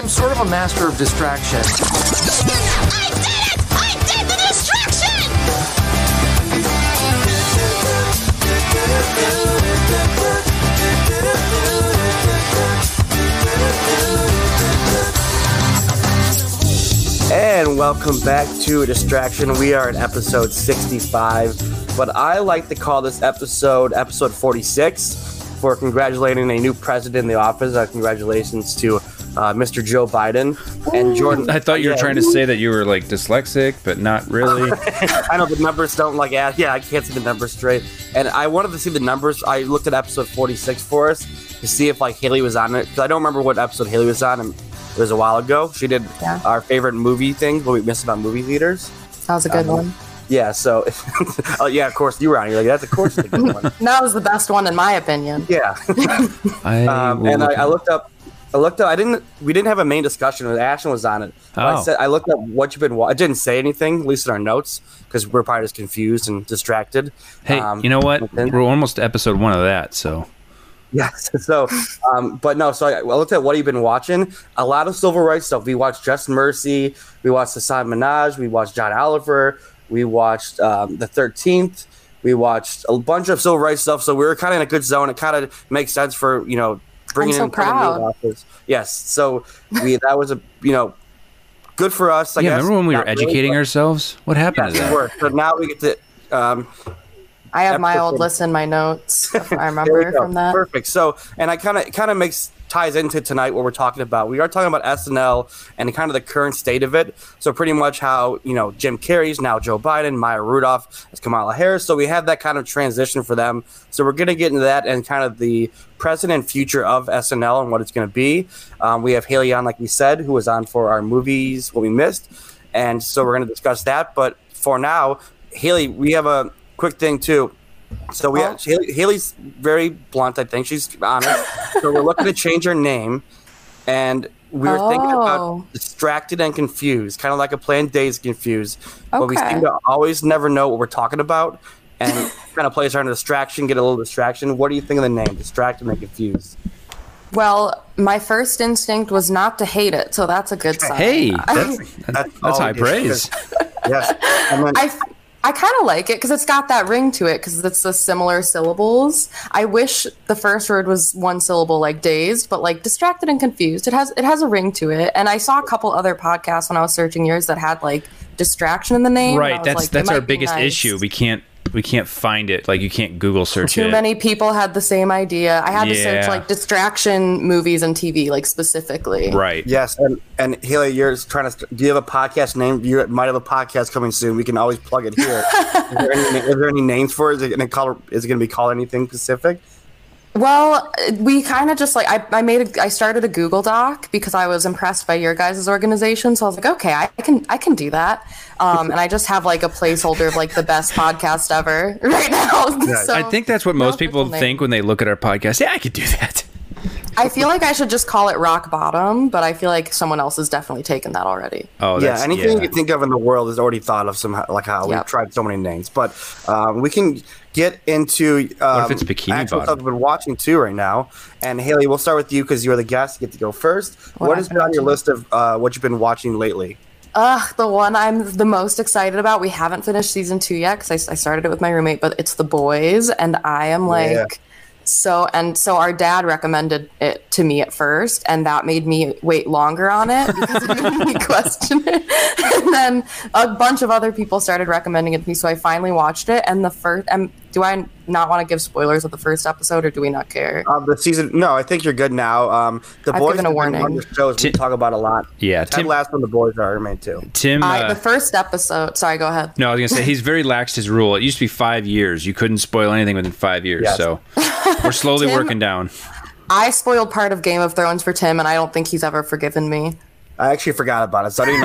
I'm sort of a master of distraction. I did it! I did the distraction! And welcome back to Distraction. We are at episode 65, but I like to call this episode 46 for congratulating a new president in the office. Congratulations to Mr. Joe Biden and Jordan. I thought you were trying to say that you were like dyslexic, but not really. I know the numbers don't I can't see the numbers straight. And I wanted to see the numbers. I looked at episode 46 for us to see if Haley was on it, because I don't remember what episode Haley was on. And it was a while ago. She did our favorite movie thing, what we missed about movie theaters. That was a good one. Yeah, so, of course, you were on. You're like, that's of course a good one. That was the best one in my opinion. Yeah. I looked up, we didn't have a main discussion. Ashton was on it. I looked up what you've been watching. I didn't say anything, at least in our notes, because we're probably just confused and distracted. Hey, you know what? We're almost to episode 1 of that, so. Yes. So, So I looked at what you've been watching. A lot of civil rights stuff. We watched Just Mercy. We watched Hasan Minhaj. We watched John Oliver. We watched The 13th. We watched a bunch of civil rights stuff. So we were kind of in a good zone. It kind of makes sense for bringing in proud. office. Yes. So that was good for us. I guess. Remember when we were educating ourselves? What happened to that? So now we get to. I have my old list in my notes. I remember from that. Perfect. So, and I kind of ties into tonight what we're talking about. We are talking about SNL and kind of the current state of it. So pretty much how, Jim Carrey's now Joe Biden, Maya Rudolph is Kamala Harris. So we have that kind of transition for them. So we're going to get into that and kind of the present and future of SNL and what it's going to be. We have Haley on, like we said, who was on for our movies, what we missed. And so we're going to discuss that. But for now, Haley, we have a quick thing too. So Haley's very blunt. I think she's honest. So we're looking to change her name, and we were thinking about Distracted and Confused, kind of like a planned Dazed Confused. But we seem to always never know what we're talking about, and kind of plays our distraction, get a little distraction. What do you think of the name, Distracted and Confused? Well, my first instinct was not to hate it, so that's a good sign. Hey, that's high praise. Yes. I kind of like it because it's got that ring to it because it's the similar syllables. I wish the first word was one syllable, like dazed, but like distracted and confused. It has a ring to it. And I saw a couple other podcasts when I was searching yours that had like distraction in the name. Right. That's our biggest issue. We can't find it. Like you can't Google search it. Too many people had the same idea. I had to search like distraction movies and TV, like specifically. Right. Yes. And Haley, you're trying to. Do you have a podcast name? You might have a podcast coming soon. We can always plug it here. Is there any names for it? Is it going to be called anything specific? Well, we kind of just like I started a Google Doc because I was impressed by your guys' organization. So I was like, okay, I can do that. And I just have like a placeholder of like the best podcast ever right now. Yeah. So, I think that's what most people think when they look at our podcast. Yeah, I could do that. I feel like I should just call it Rock Bottom, but I feel like someone else has definitely taken that already. Oh, anything you can think of in the world is already thought of somehow, like how we've tried so many names. But we can get into what if it's Bikini actual Bottom? stuff we've been watching too right now. And Haley, we'll start with you because you're the guest. You get to go first. What has been on your list of what you've been watching lately? The one I'm the most excited about. We haven't finished season 2 yet because I started it with my roommate, but it's The Boys, and I am like. Yeah. So our dad recommended it to me at first, and that made me wait longer on it because it made me question it. And then a bunch of other people started recommending it to me, so I finally watched it. And the first, do I not want to give spoilers of the first episode, or do we not care? The season, no, I think you're good now. The Boys, given a warning. One of the shows we talk about a lot. Yeah, Ted Lasso and The Boys are made too. Tim, the first episode. Sorry, go ahead. No, I was gonna say he's very laxed his rule. It used to be 5 years. You couldn't spoil anything within 5 years. Yes. So we're slowly working down. I spoiled part of Game of Thrones for Tim, and I don't think he's ever forgiven me. I actually forgot about it, so I didn't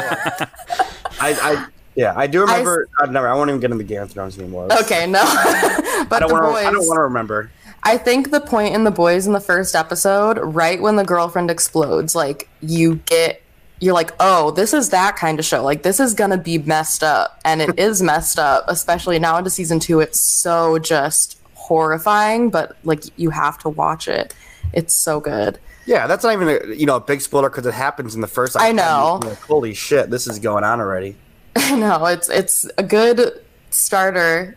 know. I do remember. I won't even get into Game of Thrones anymore. Okay, no. But I don't want to remember. I think the point in The Boys in the first episode, right when the girlfriend explodes, like you're like, oh, this is that kind of show. Like this is gonna be messed up, and it is messed up. Especially now into season 2, it's so just horrifying. But like you have to watch it. It's so good. Yeah, that's not even a big spoiler because it happens in the first. I know. Like, holy shit, this is going on already. I know, it's a good starter.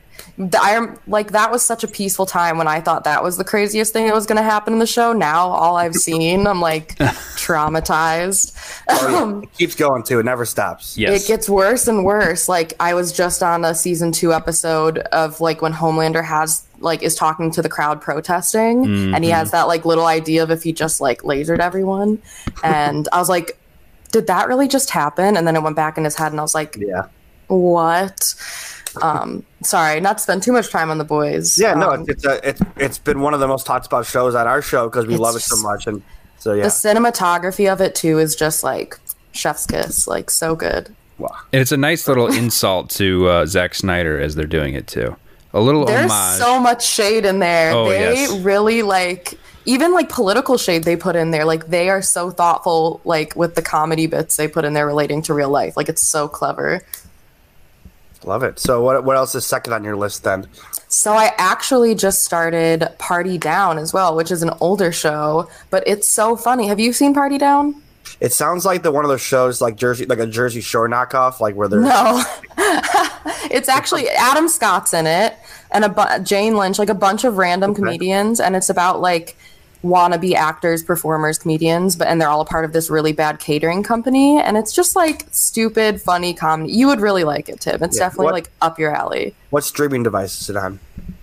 That was such a peaceful time when I thought that was the craziest thing that was going to happen in the show. Now all I've seen, I'm like traumatized. It keeps going too. It never stops. Yes. It gets worse and worse. Like I was just on a season 2 episode of like when Homelander is talking to the crowd protesting, and he has that like little idea of if he just like lasered everyone, and I was like, did that really just happen? And then it went back in his head, and I was like, Yeah. what? Sorry, not to spend too much time on The Boys. Yeah, no, it's been one of the most talked about shows on our show because we love it so much, and so yeah. The cinematography of it too is just like chef's kiss, like so good. Wow. And it's a nice little insult to Zack Snyder as they're doing it too. A little There's homage. so much shade in there. Oh, They yes. really like even like political shade they put in there. Like they are so thoughtful, like with the comedy bits they put in there relating to real life. Like it's so clever. Love it. So what else is second on your list then? So I actually just started Party Down as well, which is an older show, but it's so funny. Have you seen Party Down? It sounds like one of those shows like a Jersey Shore knockoff, like where they're No. It's actually Adam Scott's in it and Jane Lynch, like a bunch of random comedians, and it's about like wannabe actors, performers, comedians, and they're all a part of this really bad catering company, and it's just like stupid, funny comedy. You would really like it, Tim. It's definitely like up your alley. What streaming device is it on?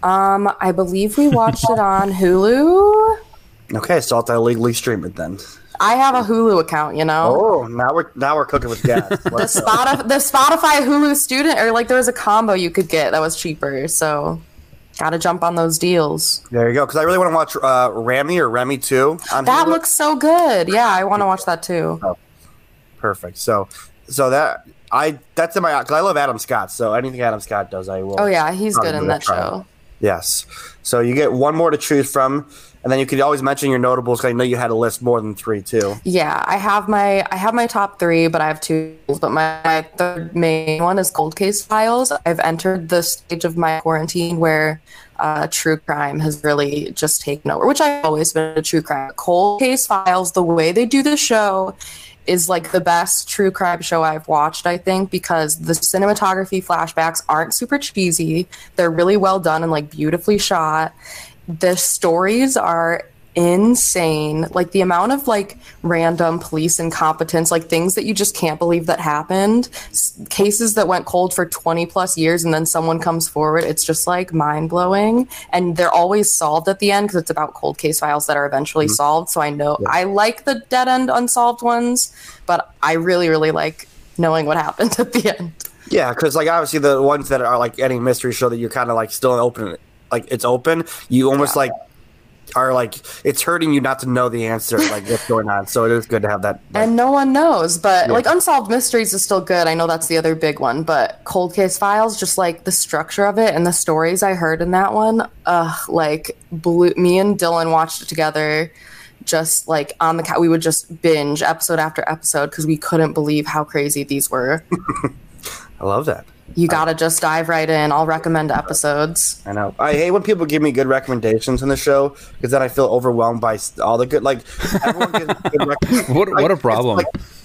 I believe we watched it on Hulu. Okay, so I'll have to illegally stream it then. I have a Hulu account, you know. Oh, now we're cooking with gas. The Spotify Hulu student, or like there was a combo you could get that was cheaper, so gotta jump on those deals. There you go. Because I really want to watch Remy 2 on That Hulu. looks so good. Yeah, I want to watch that too. Perfect. So that's in my, because I love Adam Scott. So anything Adam Scott does, I will. Oh yeah, he's good in give it a that try. show. Yes. So you get one more to choose from, and then you could always mention your notables. Because I know you had a list more than 3 too. Yeah, I have my top 3, but I have 2. But my third main one is Cold Case Files. I've entered the stage of my quarantine where true crime has really just taken over, which I've always been a true crime. Cold Case Files, the way they do the show is like the best true crime show I've watched, I think, because the cinematography flashbacks aren't super cheesy. They're really well done and like beautifully shot. The stories are insane. Like the amount of like random police incompetence, like things that you just can't believe that happened, cases that went cold for 20 plus years and then someone comes forward. It's just like mind blowing, and they're always solved at the end because it's about cold case files that are eventually solved. So I know I like the dead end unsolved ones, but I really, really like knowing what happened at the end. Yeah, because like obviously the ones that are like any mystery show that you're kind of like still open, like it's open. You almost like are like it's hurting you not to know the answer, like what's going on. So it is good to have that. And no one knows, but like Unsolved Mysteries is still good. I know that's the other big one, but Cold Case Files, just like the structure of it and the stories I heard in that one, like me and Dylan watched it together. Just like on the couch, we would just binge episode after episode because we couldn't believe how crazy these were. I love that. You gotta just dive right in. I'll recommend episodes. I know. I hate when people give me good recommendations in the show because then I feel overwhelmed by all the good. Like everyone gives good recommendations. What a problem.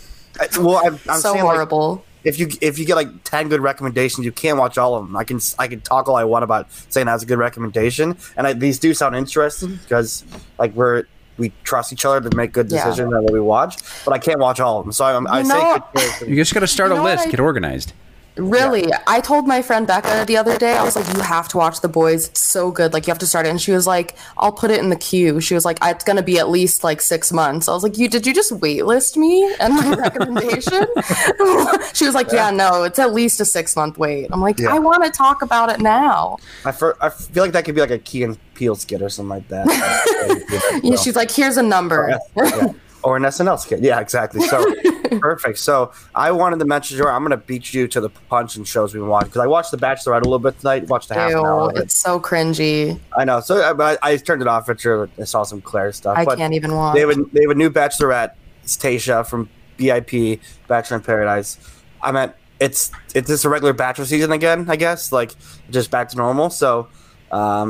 I'm So saying, horrible. Like, if you get like 10 good recommendations, you can't watch all of them. I can talk all I want about saying that's a good recommendation, and these do sound interesting because like we trust each other to make good decisions on what we watch, but I can't watch all of them. So I say You just got to start a list, get organized. Really, I told my friend Becca the other day, I was like, you have to watch The Boys. It's so good. Like, you have to start it. And she was like, I'll put it in the queue. She was like, it's going to be at least like 6 months. I was like, did you just waitlist me and my recommendation? She was like, yeah, no, it's at least a 6-month wait. I'm like, I want to talk about it now. I feel like that could be like a Key and Peele skit or something like that. Yeah, she's like, here's a number. Or an SNL skit. Yeah, exactly. So perfect. So I wanted to mention, I'm going to beat you to the punch in shows we've been watching because I watched The Bachelorette a little bit tonight. Watched the half an hour of it. It's so cringy. I know. So I turned it off after I saw some Claire stuff. I can't even watch. They have a new Bachelorette. It's Tayshia from BIP, Bachelor in Paradise. I meant it's just a regular Bachelor season again, I guess. Like just back to normal. So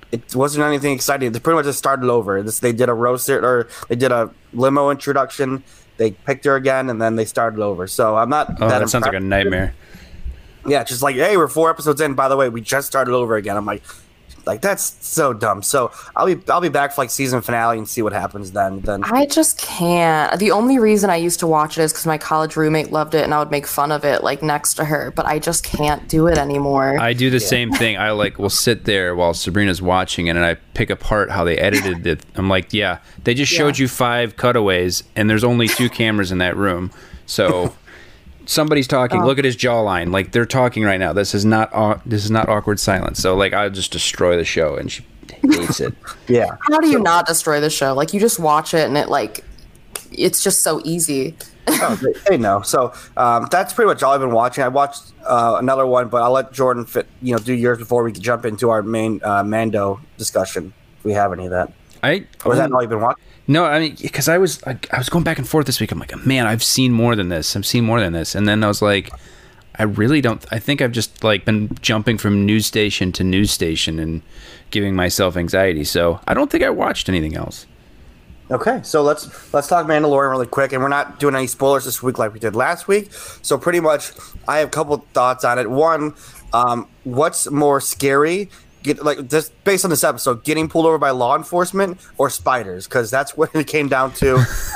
it wasn't anything exciting. They pretty much just started over. They did a roaster, or they did a limo introduction. They picked her again, and then they started over. So I'm not. That sounds like a nightmare. Yeah, just like, hey, we're 4 episodes in. By the way, we just started over again. I'm like that's so dumb. So I'll be back for like season finale and see what happens then. I just can't. The only reason I used to watch it is because my college roommate loved it, and I would make fun of it like next to her. But I just can't do it anymore. I do the same thing. I will sit there while Sabrina's watching it, and I pick apart how they edited it. I'm like, yeah, they just showed you 5 cutaways, and there's only 2 cameras in that room. So somebody's talking. Look at his jawline. Like, they're talking right now. This is not awkward silence. So like, I'll just destroy the show, and she hates it. Yeah. How do you not destroy the show? Like, you just watch it, and it's just so easy. They know. So that's pretty much all I've been watching. I watched another one, but I'll let Jordan do yours before we can jump into our main Mando discussion, if we have any of that. Or is that all you've been watching? No, I mean, because I was going back and forth this week. I'm like, man, I've seen more than this. And then I was like, I really don't. I think I've just like been jumping from news station to news station and giving myself anxiety. So I don't think I watched anything else. Okay, so let's talk Mandalorian really quick, and we're not doing any spoilers this week like we did last week. So pretty much, I have a couple thoughts on it. One, what's more scary? Just based on this episode, getting pulled over by law enforcement or spiders, because that's what it came down to.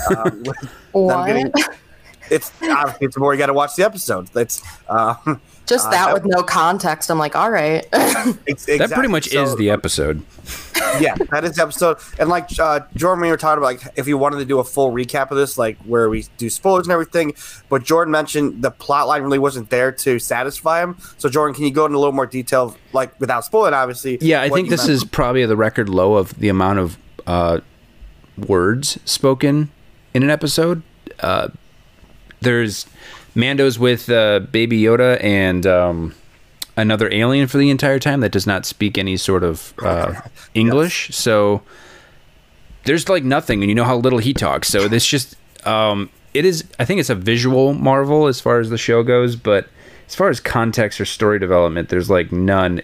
It's obviously it's more you got to watch the episode. It's just that with no context. I'm like, all right. Exactly. That pretty much is the episode. Yeah, that is the episode. And like Jordan, we were talking about, like, if you wanted to do a full recap of this, like where we do spoilers and everything. But Jordan mentioned the plot line really wasn't there to satisfy him. So Jordan, can you go into a little more detail, like without spoiling, obviously? Yeah, I think this is probably the record low of the amount of words spoken in an episode. There's Mando's with Baby Yoda and another alien for the entire time that does not speak any sort of English. Yes. So there's like nothing, and you know how little he talks. So this just it is. I think it's a visual marvel as far as the show goes, but as far as context or story development, there's like none.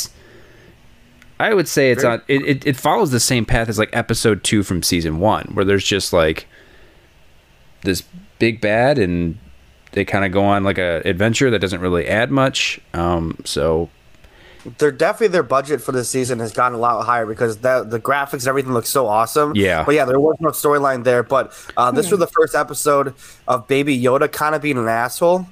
I would say it's on. It follows the same path as like episode 2 from season 1, where there's just like this big bad, and they kind of go on like a adventure that doesn't really add much. So their budget for this season has gotten a lot higher because the graphics and everything looks so awesome. Yeah. But yeah, there was no storyline there. But this was the first episode of Baby Yoda kind of being an asshole.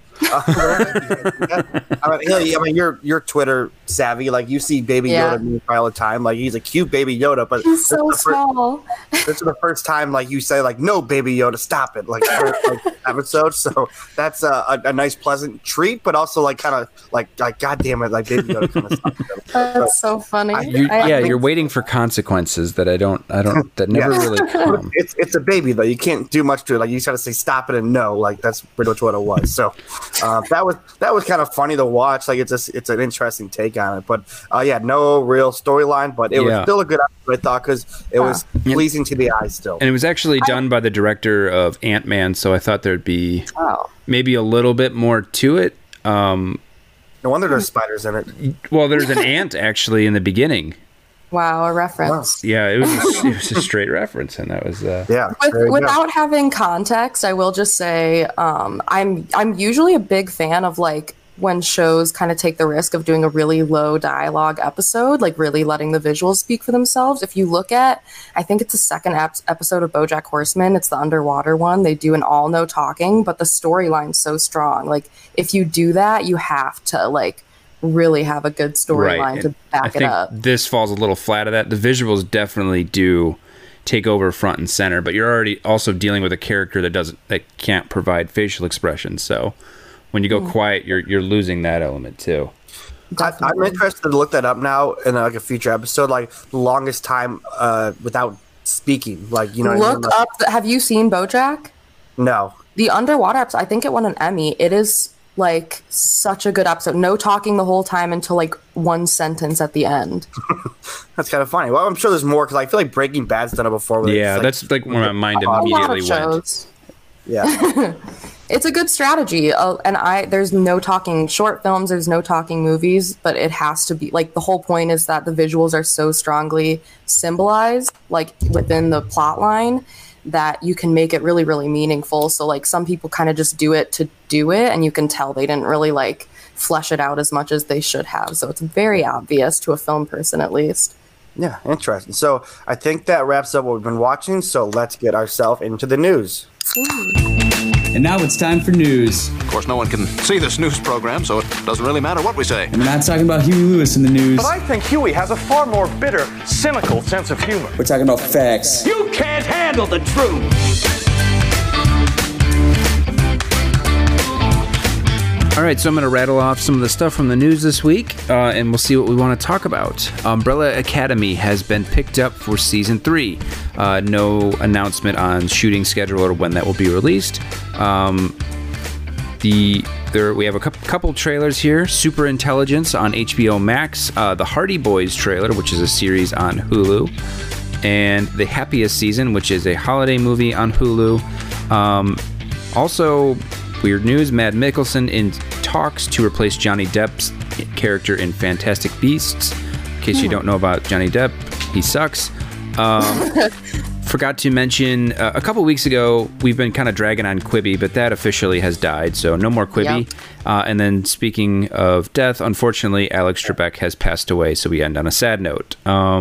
I mean, you're Twitter savvy. Like, you see Baby Yoda all the time. Like, he's a cute Baby Yoda, but he's so small. This is the first time, like, you say, like, no, Baby Yoda, stop it. Like, episode. So that's a nice, pleasant treat, but also like kind of like God damn it, like Baby Yoda kind of stuff. That's so funny. You're waiting for consequences that I don't that never really come. It's a baby though. You can't do much to it. Like, you just gotta say stop it and no. Like, that's pretty much what it was. So that was kind of funny to watch. Like, it's an interesting take on it. But no real storyline, but it was still a good episode, I thought, because it was pleasing to the eye still. And it was actually done by the director of Ant-Man, so I thought there'd be maybe a little bit more to it. No wonder there's spiders in it. Well, there's an ant actually in the beginning. Wow, a reference. Yeah, it was a straight reference, and that was without having context, I will just say I'm usually a big fan of like when shows kind of take the risk of doing a really low dialogue episode, like really letting the visuals speak for themselves. If you look at, I think it's the second episode of BoJack Horseman, it's the underwater one. They do an all no talking, but the storyline's so strong. Like, if you do that, you have to like really have a good storyline to back it up. This falls a little flat of that. The visuals definitely do take over front and center, but you're already also dealing with a character that can't provide facial expressions. So when you go quiet, you're losing that element too. I'm interested to look that up now in like a future episode, like the longest time without speaking. Like, you know, look up. Have you seen BoJack? No. The underwater episode, I think it won an Emmy. It is like such a good episode. No talking the whole time until like one sentence at the end. That's kind of funny. Well, I'm sure there's more because I feel like Breaking Bad's done it before. Yeah, that's like where my mind immediately went. Yeah. It's a good strategy, and there's no talking short films, there's no talking movies, but it has to be like the whole point is that the visuals are so strongly symbolized, like within the plot line, that you can make it really, really meaningful. So like some people kind of just do it to do it, and you can tell they didn't really like flesh it out as much as they should have. So it's very obvious to a film person, at least. Yeah, interesting. So I think that wraps up what we've been watching. So let's get ourselves into the news. And now it's time for news. Of course, no one can see this news program, so it doesn't really matter what we say. And we're not talking about Huey Lewis in the news. But I think Huey has a far more bitter, cynical sense of humor. We're talking about facts. You can't handle the truth. All right, so I'm going to rattle off some of the stuff from the news this week, and we'll see what we want to talk about. Umbrella Academy has been picked up for Season 3. No announcement on shooting schedule or when that will be released. We have a couple trailers here. Super Intelligence on HBO Max. The Hardy Boys trailer, which is a series on Hulu. And The Happiest Season, which is a holiday movie on Hulu. Also, weird news, Mads Mikkelsen in talks to replace Johnny Depp's character in Fantastic Beasts. In case you don't know about Johnny Depp, he sucks. Forgot to mention, a couple weeks ago, we've been kind of dragging on Quibi, but that officially has died, so no more Quibi. Yep. And then speaking of death, unfortunately, Alex Trebek has passed away, so we end on a sad note.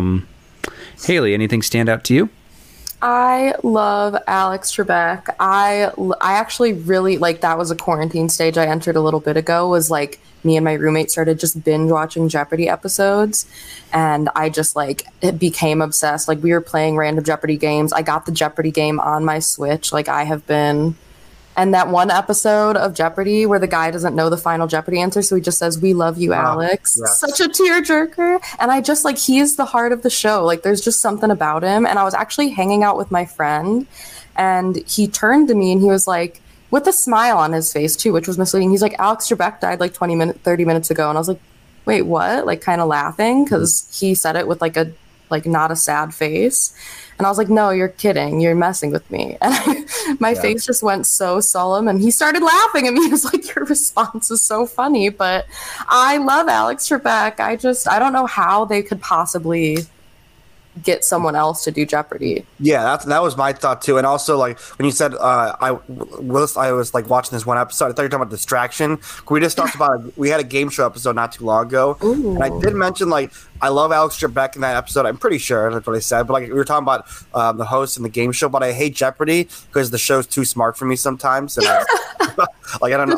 Haley, anything stand out to you? I love Alex Trebek. I actually really, like, that was a quarantine stage I entered a little bit ago, was like me and my roommate started just binge watching Jeopardy episodes, and I just like it became obsessed. Like, we were playing random Jeopardy games. I got the Jeopardy game on my Switch. Like, I have been. And that one episode of Jeopardy where the guy doesn't know the final Jeopardy answer, so he just says, "We love you, Alex." Yes. Such a tearjerker. And I just, like, he is the heart of the show. Like, there's just something about him. And I was actually hanging out with my friend, and he turned to me and he was like, with a smile on his face too, which was misleading. He's like, "Alex Trebek died like 30 minutes ago." And I was like, "Wait, what?" Like, kind of laughing because he said it with like not a sad face. And I was like, "No, you're kidding. You're messing with me." And my face just went so solemn, and he started laughing at me. He was like, "Your response is so funny." But I love Alex Trebek. I don't know how they could possibly get someone else to do Jeopardy. Yeah, that was my thought too. And also, like, when you said I was like watching this one episode, I thought you were talking about Distraction. We just talked about we had a game show episode not too long ago. Ooh. And I did mention, like, I love Alex Trebek in that episode. I'm pretty sure that's what I said. But like, we were talking about the host and the game show. But I hate Jeopardy because the show's too smart for me sometimes. And like, I don't know.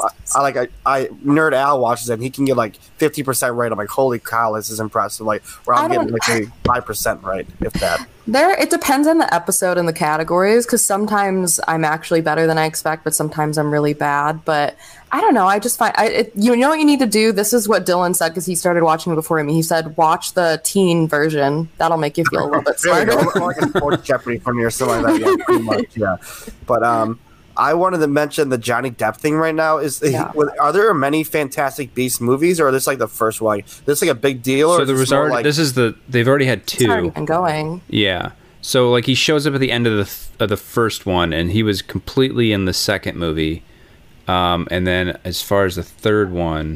I Nerd Al watches it, and he can get like 50% right. I'm like, holy cow, this is impressive. Like, where I'm getting like maybe 5% right, if that. It depends on the episode and the categories, because sometimes I'm actually better than I expect, but sometimes I'm really bad. But I don't know. I just find you know what you need to do. This is what Dylan said, because he started watching it before me. He said, "Watch the teen version. That'll make you feel a little bit smarter." Like a sports Jeopardy for me or something like that. Yeah, pretty much. Yeah, but I wanted to mention the Johnny Depp thing right now. Are there many Fantastic Beasts movies, or is this like the first one? This like a big deal? So there was already. They've already had 2. It's already been going. Yeah. So like he shows up at the end of the first one, and he was completely in the second movie. And then as far as the third one,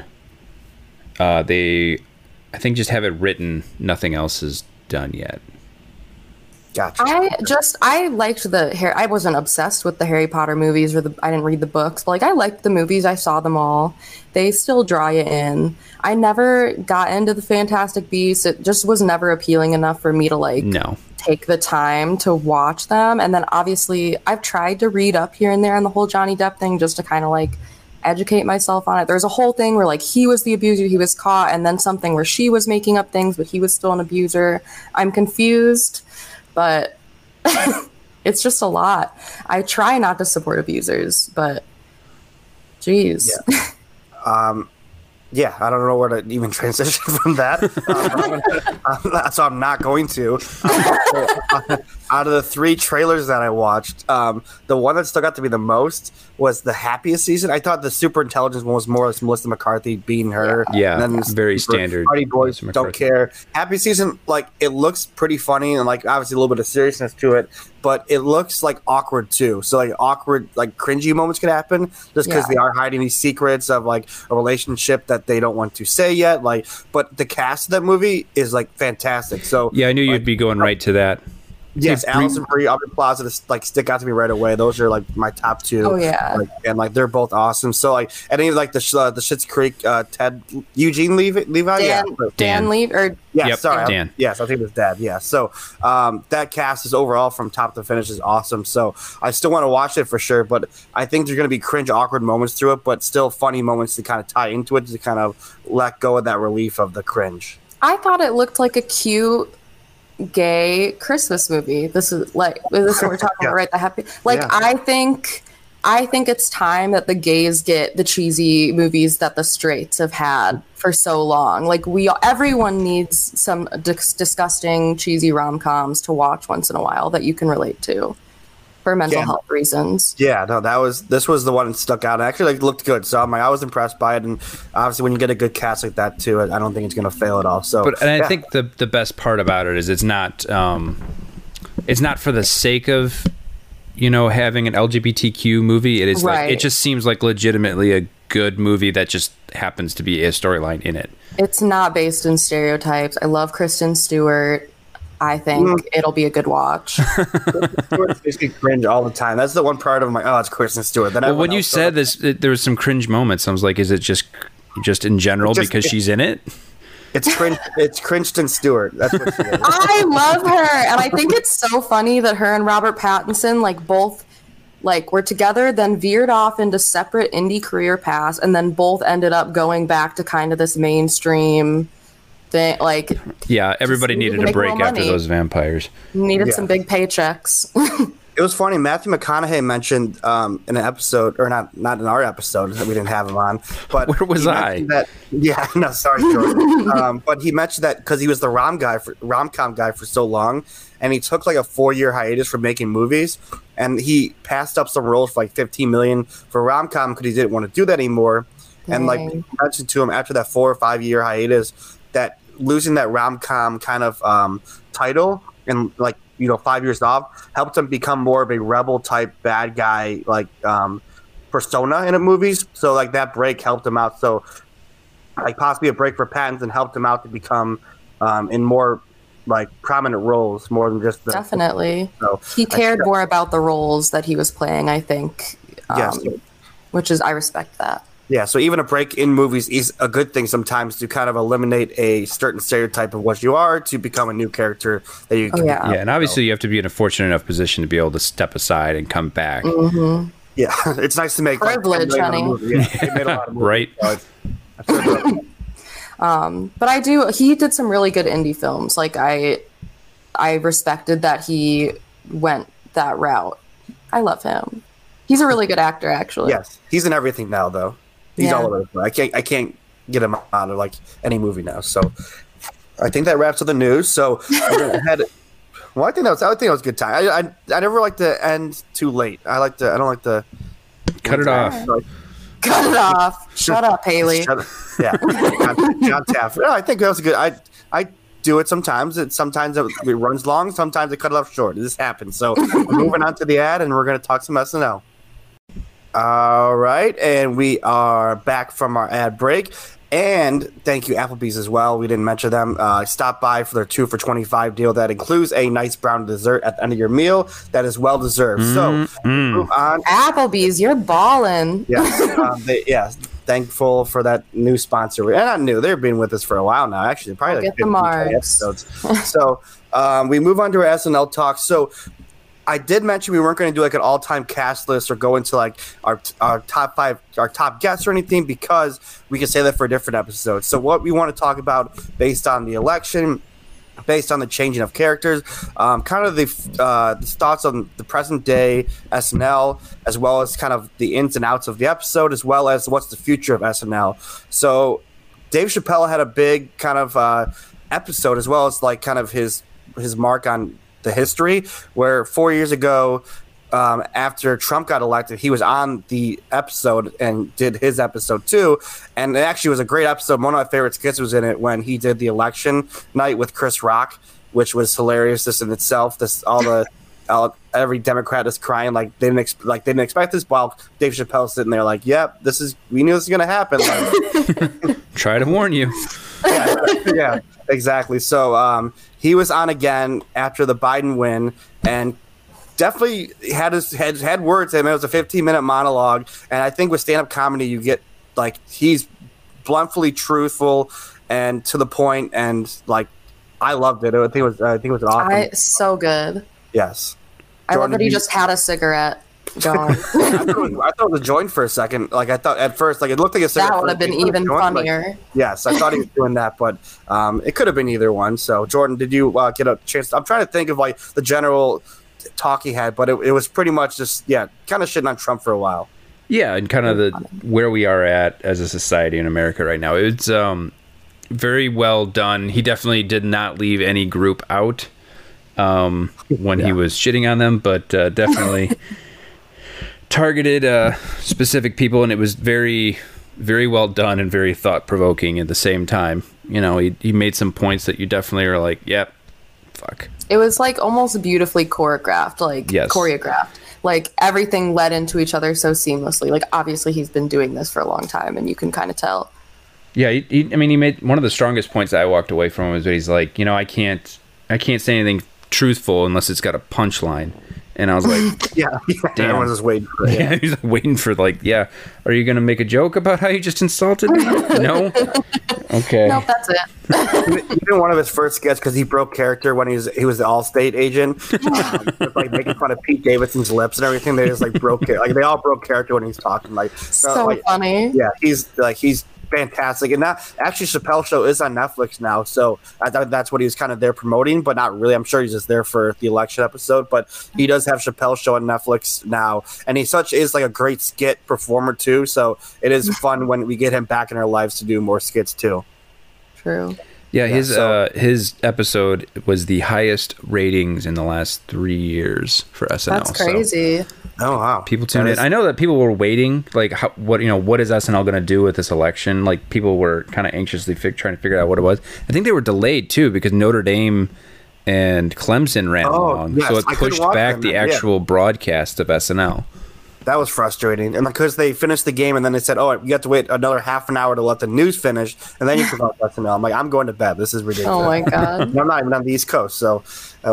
they, I think, just have it written. Nothing else is done yet. Gotcha. I liked I wasn't obsessed with the Harry Potter movies, I didn't read the books, but like, I liked the movies. I saw them all. They still draw you in. I never got into the Fantastic Beasts. It just was never appealing enough for me to take the time to watch them. And then obviously I've tried to read up here and there on the whole Johnny Depp thing, just to kind of like educate myself on it. There's a whole thing where like he was the abuser, he was caught, and then something where she was making up things, but he was still an abuser. I'm confused. But it's just a lot. I try not to support abusers, but geez. Yeah. Yeah, I don't know where to even transition from that. So I'm not going to. Out of the 3 trailers that I watched, the one that stuck out to me the most was the Happiest Season. I thought the Super Intelligence one was more like Melissa McCarthy being her. Yeah, and then very standard. Party Boys Don't Care. Happy Season, like, it looks pretty funny and, like, obviously a little bit of seriousness to it, but it looks like awkward too. So, like, awkward, like, cringy moments could happen just because they are hiding these secrets of, like, a relationship that they don't want to say yet. Like, but the cast of that movie is, like, fantastic. So yeah, I knew you'd be going right to that. Yes, Allison Brie, Aubrey Plaza, like, stick out to me right away. Those are, like, my top 2. Oh yeah, and like they're both awesome. So, like, any of, like, the Schitt's Creek, Ted Eugene Levi, Dan Levy, or yeah, Yep, sorry, Dan. Yes, I think it was Dad. Yeah, so that cast is overall from top to finish is awesome. So I still want to watch it for sure, but I think there's going to be cringe, awkward moments through it, but still funny moments to kind of tie into it to kind of let go of that relief of the cringe. I thought it looked like a cute gay Christmas movie. This is what we're talking about, right? The happy, like, I think it's time that the gays get the cheesy movies that the straights have had for so long. Like, everyone needs some disgusting cheesy rom-coms to watch once in a while that you can relate to for mental health reasons. Yeah, no, this was the one that stuck out. It actually, like, looked good, so I was impressed by it. And obviously, when you get a good cast like that too, I don't think it's going to fail at all. So, I think the best part about it is it's not for the sake of, you know, having an LGBTQ movie. It is like, it just seems like legitimately a good movie that just happens to be a storyline in it. It's not based in stereotypes. I love Kristen Stewart. I think it'll be a good watch. Stewart's basically cringe all the time. That's the one part of my, it's Kristen Stewart. Then when you said this, there was some cringe moments. I was like, is it just in general because she's in it? It's cringe. It's Kristen Stewart. That's what she is. I love her, and I think it's so funny that her and Robert Pattinson, like, both, like, were together, then veered off into separate indie career paths, and then both ended up going back to kind of this mainstream thing. Like, yeah, everybody needed a break after those vampires. Needed some big paychecks. It was funny. Matthew McConaughey mentioned in an episode, or not in our episode, that we didn't have him on. But where was I? Sorry, Jordan. But he mentioned that because he was the rom-com guy for so long, and he took like a 4-year hiatus from making movies, and he passed up some roles for like $15 million for rom-com because he didn't want to do that anymore. And like he mentioned to him after that 4 or 5 year hiatus, that losing that rom-com kind of title and, like, you know, 5 years off helped him become more of a rebel type bad guy, like, persona in the movies. So, like, that break helped him out. So, like, possibly a break for Pattinson helped him out to become in more, like, prominent roles, more than just definitely. So he cared more about the roles that he was playing, I think. Yes. Which is, I respect that. Yeah, so even a break in movies is a good thing sometimes to kind of eliminate a certain stereotype of what you are to become a new character that you can become. Yeah, and obviously you have to be in a fortunate enough position to be able to step aside and come back. Mm-hmm. Yeah, it's nice to make privilege, honey. They made a lot of movies, right. But he did some really good indie films. Like, I respected that he went that route. I love him. He's a really good actor, actually. Yes, he's in everything now, though. He's all over the place. I can't get him out of, like, any movie now. So I think that wraps up the news. So I think that was a good time. I never like to end too late. I don't like to cut it off. Cut it off. Shut up, Haley. John Taft. No, I think that was good. I do it sometimes. Sometimes it runs long. Sometimes I cut it off short. This happens. So we're moving on to the ad, and we're going to talk some SNL. All right, and we are back from our ad break. And thank you, Applebee's, as well. We didn't mention them. Stop by for their 2 for $25 deal that includes a nice brown dessert at the end of your meal. That is well deserved. So move on. Applebee's, you're balling. Yes, thankful for that new sponsor. And not new; they've been with us for a while now. Actually, probably like 15 episodes. So we move on to our SNL talk. So I did mention we weren't going to do like an all-time cast list or go into like our top 5, our top guests or anything, because we can say that for a different episode. So what we want to talk about based on the election, based on the changing of characters, kind of the thoughts on the present day SNL, as well as kind of the ins and outs of the episode, as well as what's the future of SNL. So Dave Chappelle had a big kind of episode as well as like kind of his mark on the history, where 4 years ago, after Trump got elected, he was on the episode and did his episode too. And it actually was a great episode. One of my favorite skits was in it when he did the election night with Chris Rock, which was hilarious just in itself. Every Democrat is crying like they didn't expect this, while Dave Chappelle sitting there like, "Yep, we knew this was gonna happen." Like, try to warn you. yeah, exactly. So he was on again after the Biden win, and definitely had words. I mean, it was a 15-minute monologue, and I think with stand-up comedy, you get like he's bluntly truthful and to the point, and like I loved it. I think it was awesome. So good. Yes. I love that he just had a cigarette going. I thought it was a joint for a second. Like I thought at first, like it looked like a cigarette. That would have been even funnier. Like, yes, I thought he was doing that, but it could have been either one. So Jordan, did you get a chance? I'm trying to think of like the general talk he had, but it was pretty much just kind of shitting on Trump for a while. Yeah, and kind of where we are at as a society in America right now. It's very well done. He definitely did not leave any group out when he was shitting on them, but definitely targeted specific people, and it was very, very well done and very thought-provoking at the same time. You know, he made some points that you definitely are like, yep, fuck. It was like almost beautifully choreographed, choreographed. Like everything led into each other so seamlessly. Like obviously he's been doing this for a long time, and you can kind of tell. Yeah, he made one of the strongest points that I walked away from was that he's like, you know, I can't say anything truthful unless it's got a punchline. And I was like, yeah, damn. Everyone's just waiting for it. Yeah, he's waiting for like, yeah, are you going to make a joke about how you just insulted me? No? Okay. Nope, that's it. Even one of his first sketches, because he broke character when he was the Allstate agent, like making fun of Pete Davidson's lips and everything. They just like they all broke character when he's talking. Like so funny. Yeah, he's fantastic. And now actually Chappelle Show is on Netflix now, so I thought that's what he was kind of there promoting, but not really. I'm sure he's just there for the election episode, but he does have Chappelle Show on Netflix now, and he is like a great skit performer too, so it is fun when we get him back in our lives to do more skits too. True. Yeah, his episode was the highest ratings in the last 3 years for SNL. That's crazy. So. Oh wow! People tuned in. I know that people were waiting, like, what is SNL going to do with this election? Like, people were kind of anxiously trying to figure out what it was. I think they were delayed too because Notre Dame and Clemson ran along, so it pushed back the actual broadcast of SNL. That was frustrating, and because they finished the game, and then they said, "Oh, you have to wait another half an hour to let the news finish," and then you can watch SNL. I'm like, I'm going to bed. This is ridiculous. Oh my god! I'm not even on the East Coast, so that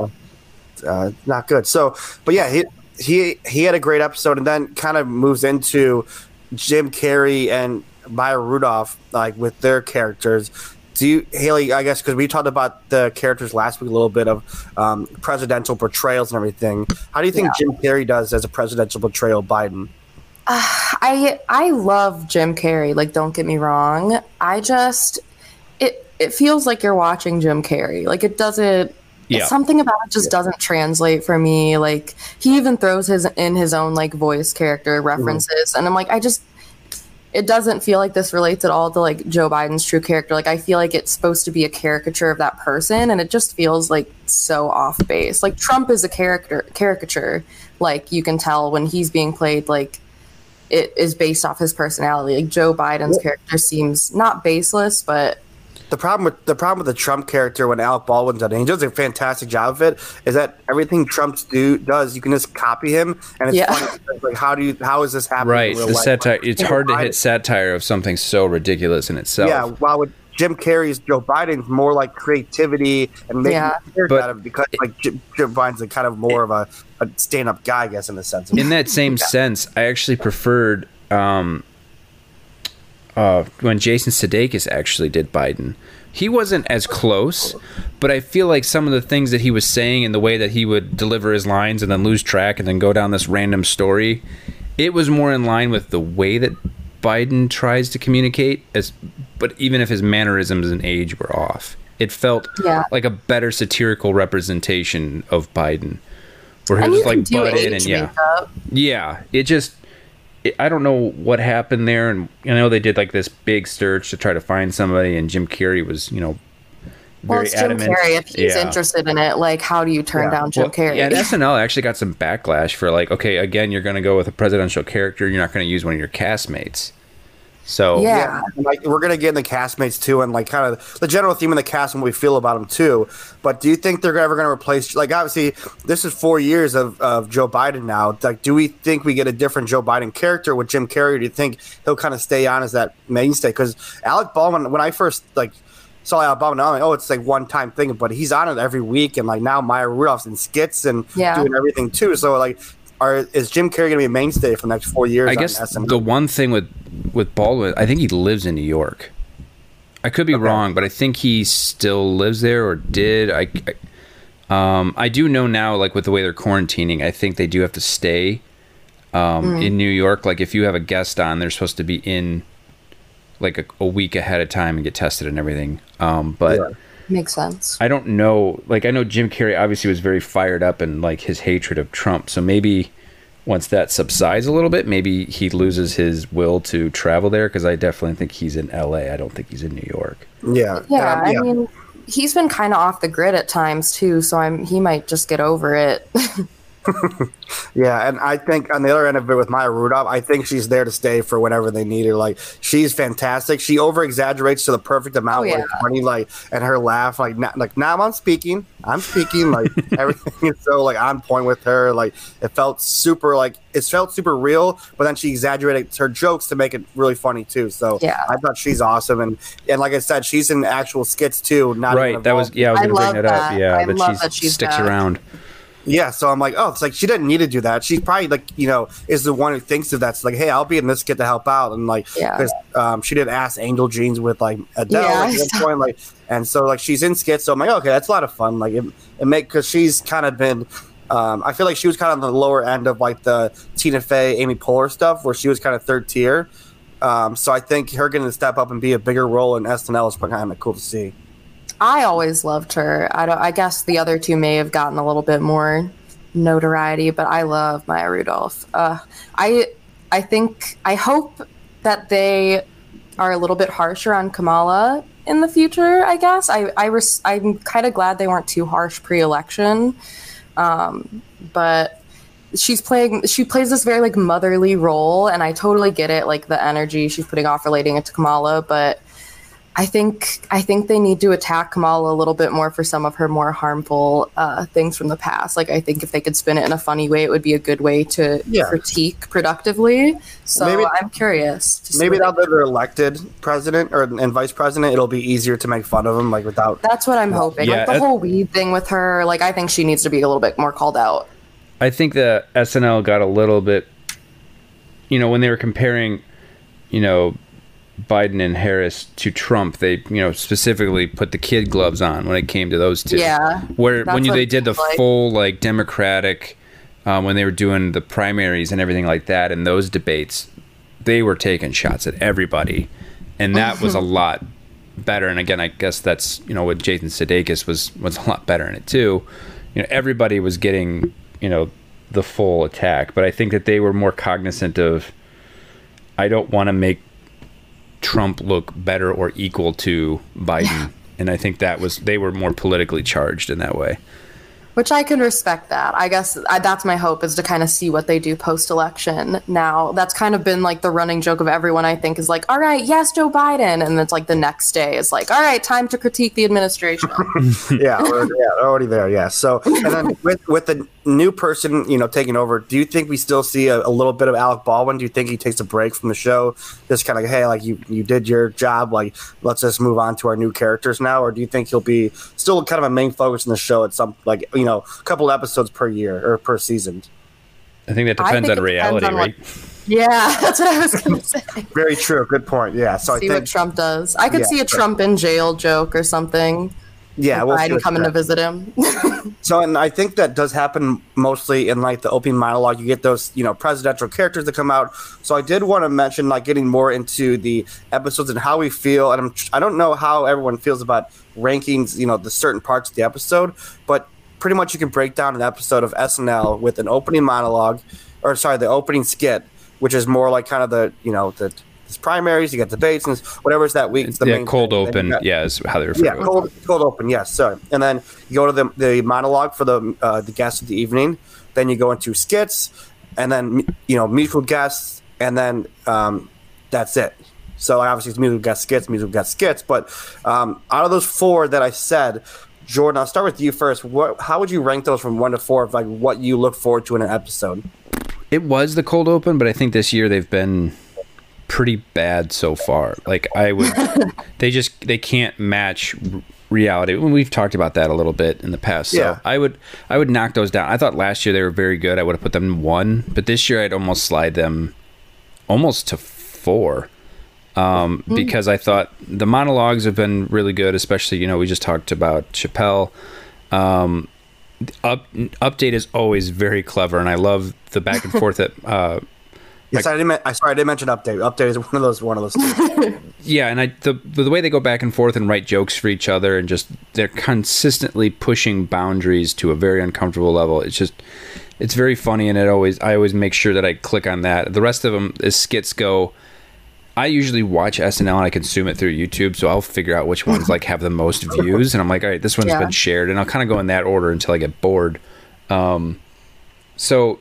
was not good. So, but yeah, he had a great episode, and then kind of moves into Jim Carrey and Maya Rudolph, like with their characters. Do you, Haley, I guess, because we talked about the characters last week, a little bit of presidential portrayals and everything. How do you think Jim Carrey does as a presidential portrayal of Biden? I love Jim Carrey. Like, don't get me wrong. It feels like you're watching Jim Carrey. Like, it doesn't. Yeah. Something about it just doesn't translate for me. Like, he even throws in his own like voice character references, and I'm like, it doesn't feel like this relates at all to like Joe Biden's true character. Like, I feel like it's supposed to be a caricature of that person, and it just feels like so off base. Like, Trump is a caricature. Like, you can tell when he's being played, like, it is based off his personality. Like, Joe Biden's character seems not baseless, but the problem with the Trump character when Alec Baldwin's on it, he does a fantastic job of it, is that everything Trump does, you can just copy him, and it's funny. Like, how is this happening? Right, the satire. It's hard to hit satire of something so ridiculous in itself. Yeah, while with Jim Carrey's Joe Biden's more like creativity and making character out of it, because like Joe Biden's a kind of more of a stand-up guy, I guess, in a sense. In that same sense, I actually preferred when Jason Sudeikis actually did Biden. He wasn't as close, but I feel like some of the things that he was saying and the way that he would deliver his lines and then lose track and then go down this random story, it was more in line with the way that Biden tries to communicate, but even if his mannerisms and age were off, it felt like a better satirical representation of Biden, where he was like butt in and it just I don't know what happened there, and I know they did like this big search to try to find somebody, and Jim Carrey was, Well, very it's Jim adamant. Carrey. If he's Yeah. interested in it, like, how do you turn down Jim Carrey? Yeah, and SNL actually got some backlash for like, okay, again, you're going to go with a presidential character. You're not going to use one of your castmates. So Yeah. Like we're gonna get in the castmates too, and like kind of the general theme of the cast and what we feel about them too. But do you think they're ever gonna replace? Like obviously, this is 4 years of Joe Biden now. Like, do we think we get a different Joe Biden character with Jim Carrey? Or do you think he'll kind of stay on as that mainstay? Because Alec Baldwin, when I first saw Alec Baldwin, I'm like, oh, it's like one time thing, but he's on it every week, and like now Maya Rudolph's in skits and doing everything too. So like. Is Jim Carrey going to be a mainstay for the next 4 years? I guess on SNL? the one thing with Baldwin, I think he lives in New York. I could be wrong, but I think he still lives there or did. I do know now, like with the way they're quarantining, I think they do have to stay in New York. Like if you have a guest on, they're supposed to be in like a week ahead of time and get tested and everything. But Makes sense. I don't know. Like I know Jim Carrey obviously was very fired up and like his hatred of Trump. So maybe once that subsides a little bit, maybe he loses his will to travel there. Because I definitely think he's in LA. I don't think he's in New York. Yeah. I mean, he's been kind of off the grid at times too. So he might just get over it. Yeah, and I think on the other end of it with Maya Rudolph, I think she's there to stay for whenever they need her. Like she's fantastic. She over exaggerates to the perfect amount. Like funny, like and her laugh, like now I'm speaking, like everything is so like on point with her. Like it felt super real, but then she exaggerated her jokes to make it really funny too. So I thought she's awesome, and like I said, she's in actual skits too. Not right. That was I was going to bring that up. Yeah, I love that she sticks around. Yeah, so I'm like, oh, it's like she didn't need to do that. She probably is the one who thinks of that. It's like, hey, I'll be in this skit to help out, and like, because she did Ask Angel Jeans with like Adele at one point, like, and so like she's in skits. So I'm like, okay, that's a lot of fun. Like because she's kind of been, I feel like she was kind of on the lower end of like the Tina Fey, Amy Poehler stuff, where she was kind of third tier. So I think her getting to step up and be a bigger role in SNL is kind of cool to see. I always loved her. I guess the other two may have gotten a little bit more notoriety, but I love Maya Rudolph. I hope that they are a little bit harsher on Kamala in the future. I guess I'm kind of glad they weren't too harsh pre-election, but she plays this very like motherly role, and I totally get it, like the energy she's putting off relating it to Kamala, but I think they need to attack Kamala a little bit more for some of her more harmful things from the past. Like I think if they could spin it in a funny way, it would be a good way to critique productively. So maybe, I'm curious. Maybe now that they're elected president and vice president, it'll be easier to make fun of them. Like without. That's what I'm hoping. Yeah, like the whole weed thing with her. Like I think she needs to be a little bit more called out. I think the SNL got a little bit, when they were comparing, Biden and Harris to Trump, they specifically put the kid gloves on when it came to those two. Yeah. Where when they did the full like Democratic, when they were doing the primaries and everything like that, and those debates, they were taking shots at everybody, and that was a lot better. And again, I guess that's what Jason Sudeikis was a lot better in it too. Everybody was getting the full attack, but I think that they were more cognizant of, I don't want to make Trump look better or equal to Biden, and I think they were more politically charged in that way. Which I can respect that. I guess that's my hope, is to kind of see what they do post-election. Now, that's kind of been like the running joke of everyone, I think, is like, all right, yes, Joe Biden. And it's like the next day is like, all right, time to critique the administration. We're already there. Yeah. So, and then with the new person, taking over, do you think we still see a little bit of Alec Baldwin? Do you think he takes a break from the show? Just kind of like, hey, like you did your job. Like, let's just move on to our new characters now. Or do you think he'll be still kind of a main focus in the show at some, like, a couple episodes per year or per season? I think that depends on reality, right? Yeah, that's what I was going to say. Very true. Good point. Yeah. So see what Trump does. I could see a Trump in jail joke or something. Yeah, we'll Biden coming to visit him. So, and I think that does happen mostly in like the opening monologue. You get those, presidential characters that come out. So I did want to mention like getting more into the episodes and how we feel. And I don't know how everyone feels about rankings, the certain parts of the episode, but pretty much you can break down an episode of SNL with an opening monologue, the opening skit, which is more like kind of the it's primaries. You get debates and whatever's that week. It's the main cold thing. open. Is how they refer to it. Cold open. Yes, sorry. And then you go to the monologue for the guest of the evening. Then you go into skits, and then musical guests, and then that's it. So obviously it's musical guest skits. But out of those 4 that I said, Jordan, I'll start with you first. How would you rank those from 1 to 4 of like what you look forward to in an episode? It was the cold open, but I think this year they've been pretty bad so far. Like they can't match reality. We've talked about that a little bit in the past. So I would knock those down. I thought last year they were very good. I would have put them in 1, but this year I'd almost slide them almost to 4. Because I thought the monologues have been really good, especially, we just talked about Chappelle. Update is always very clever, and I love the back and forth that yes, I didn't mention Update. Update is one of those two. Yeah, and the way they go back and forth and write jokes for each other, and just they're consistently pushing boundaries to a very uncomfortable level. It's very funny, and I always make sure that I click on that. The rest of them, as skits go, I usually watch SNL and I consume it through YouTube, so I'll figure out which ones like have the most views, and I'm like, all right, this one's been shared, and I'll kind of go in that order until I get bored. So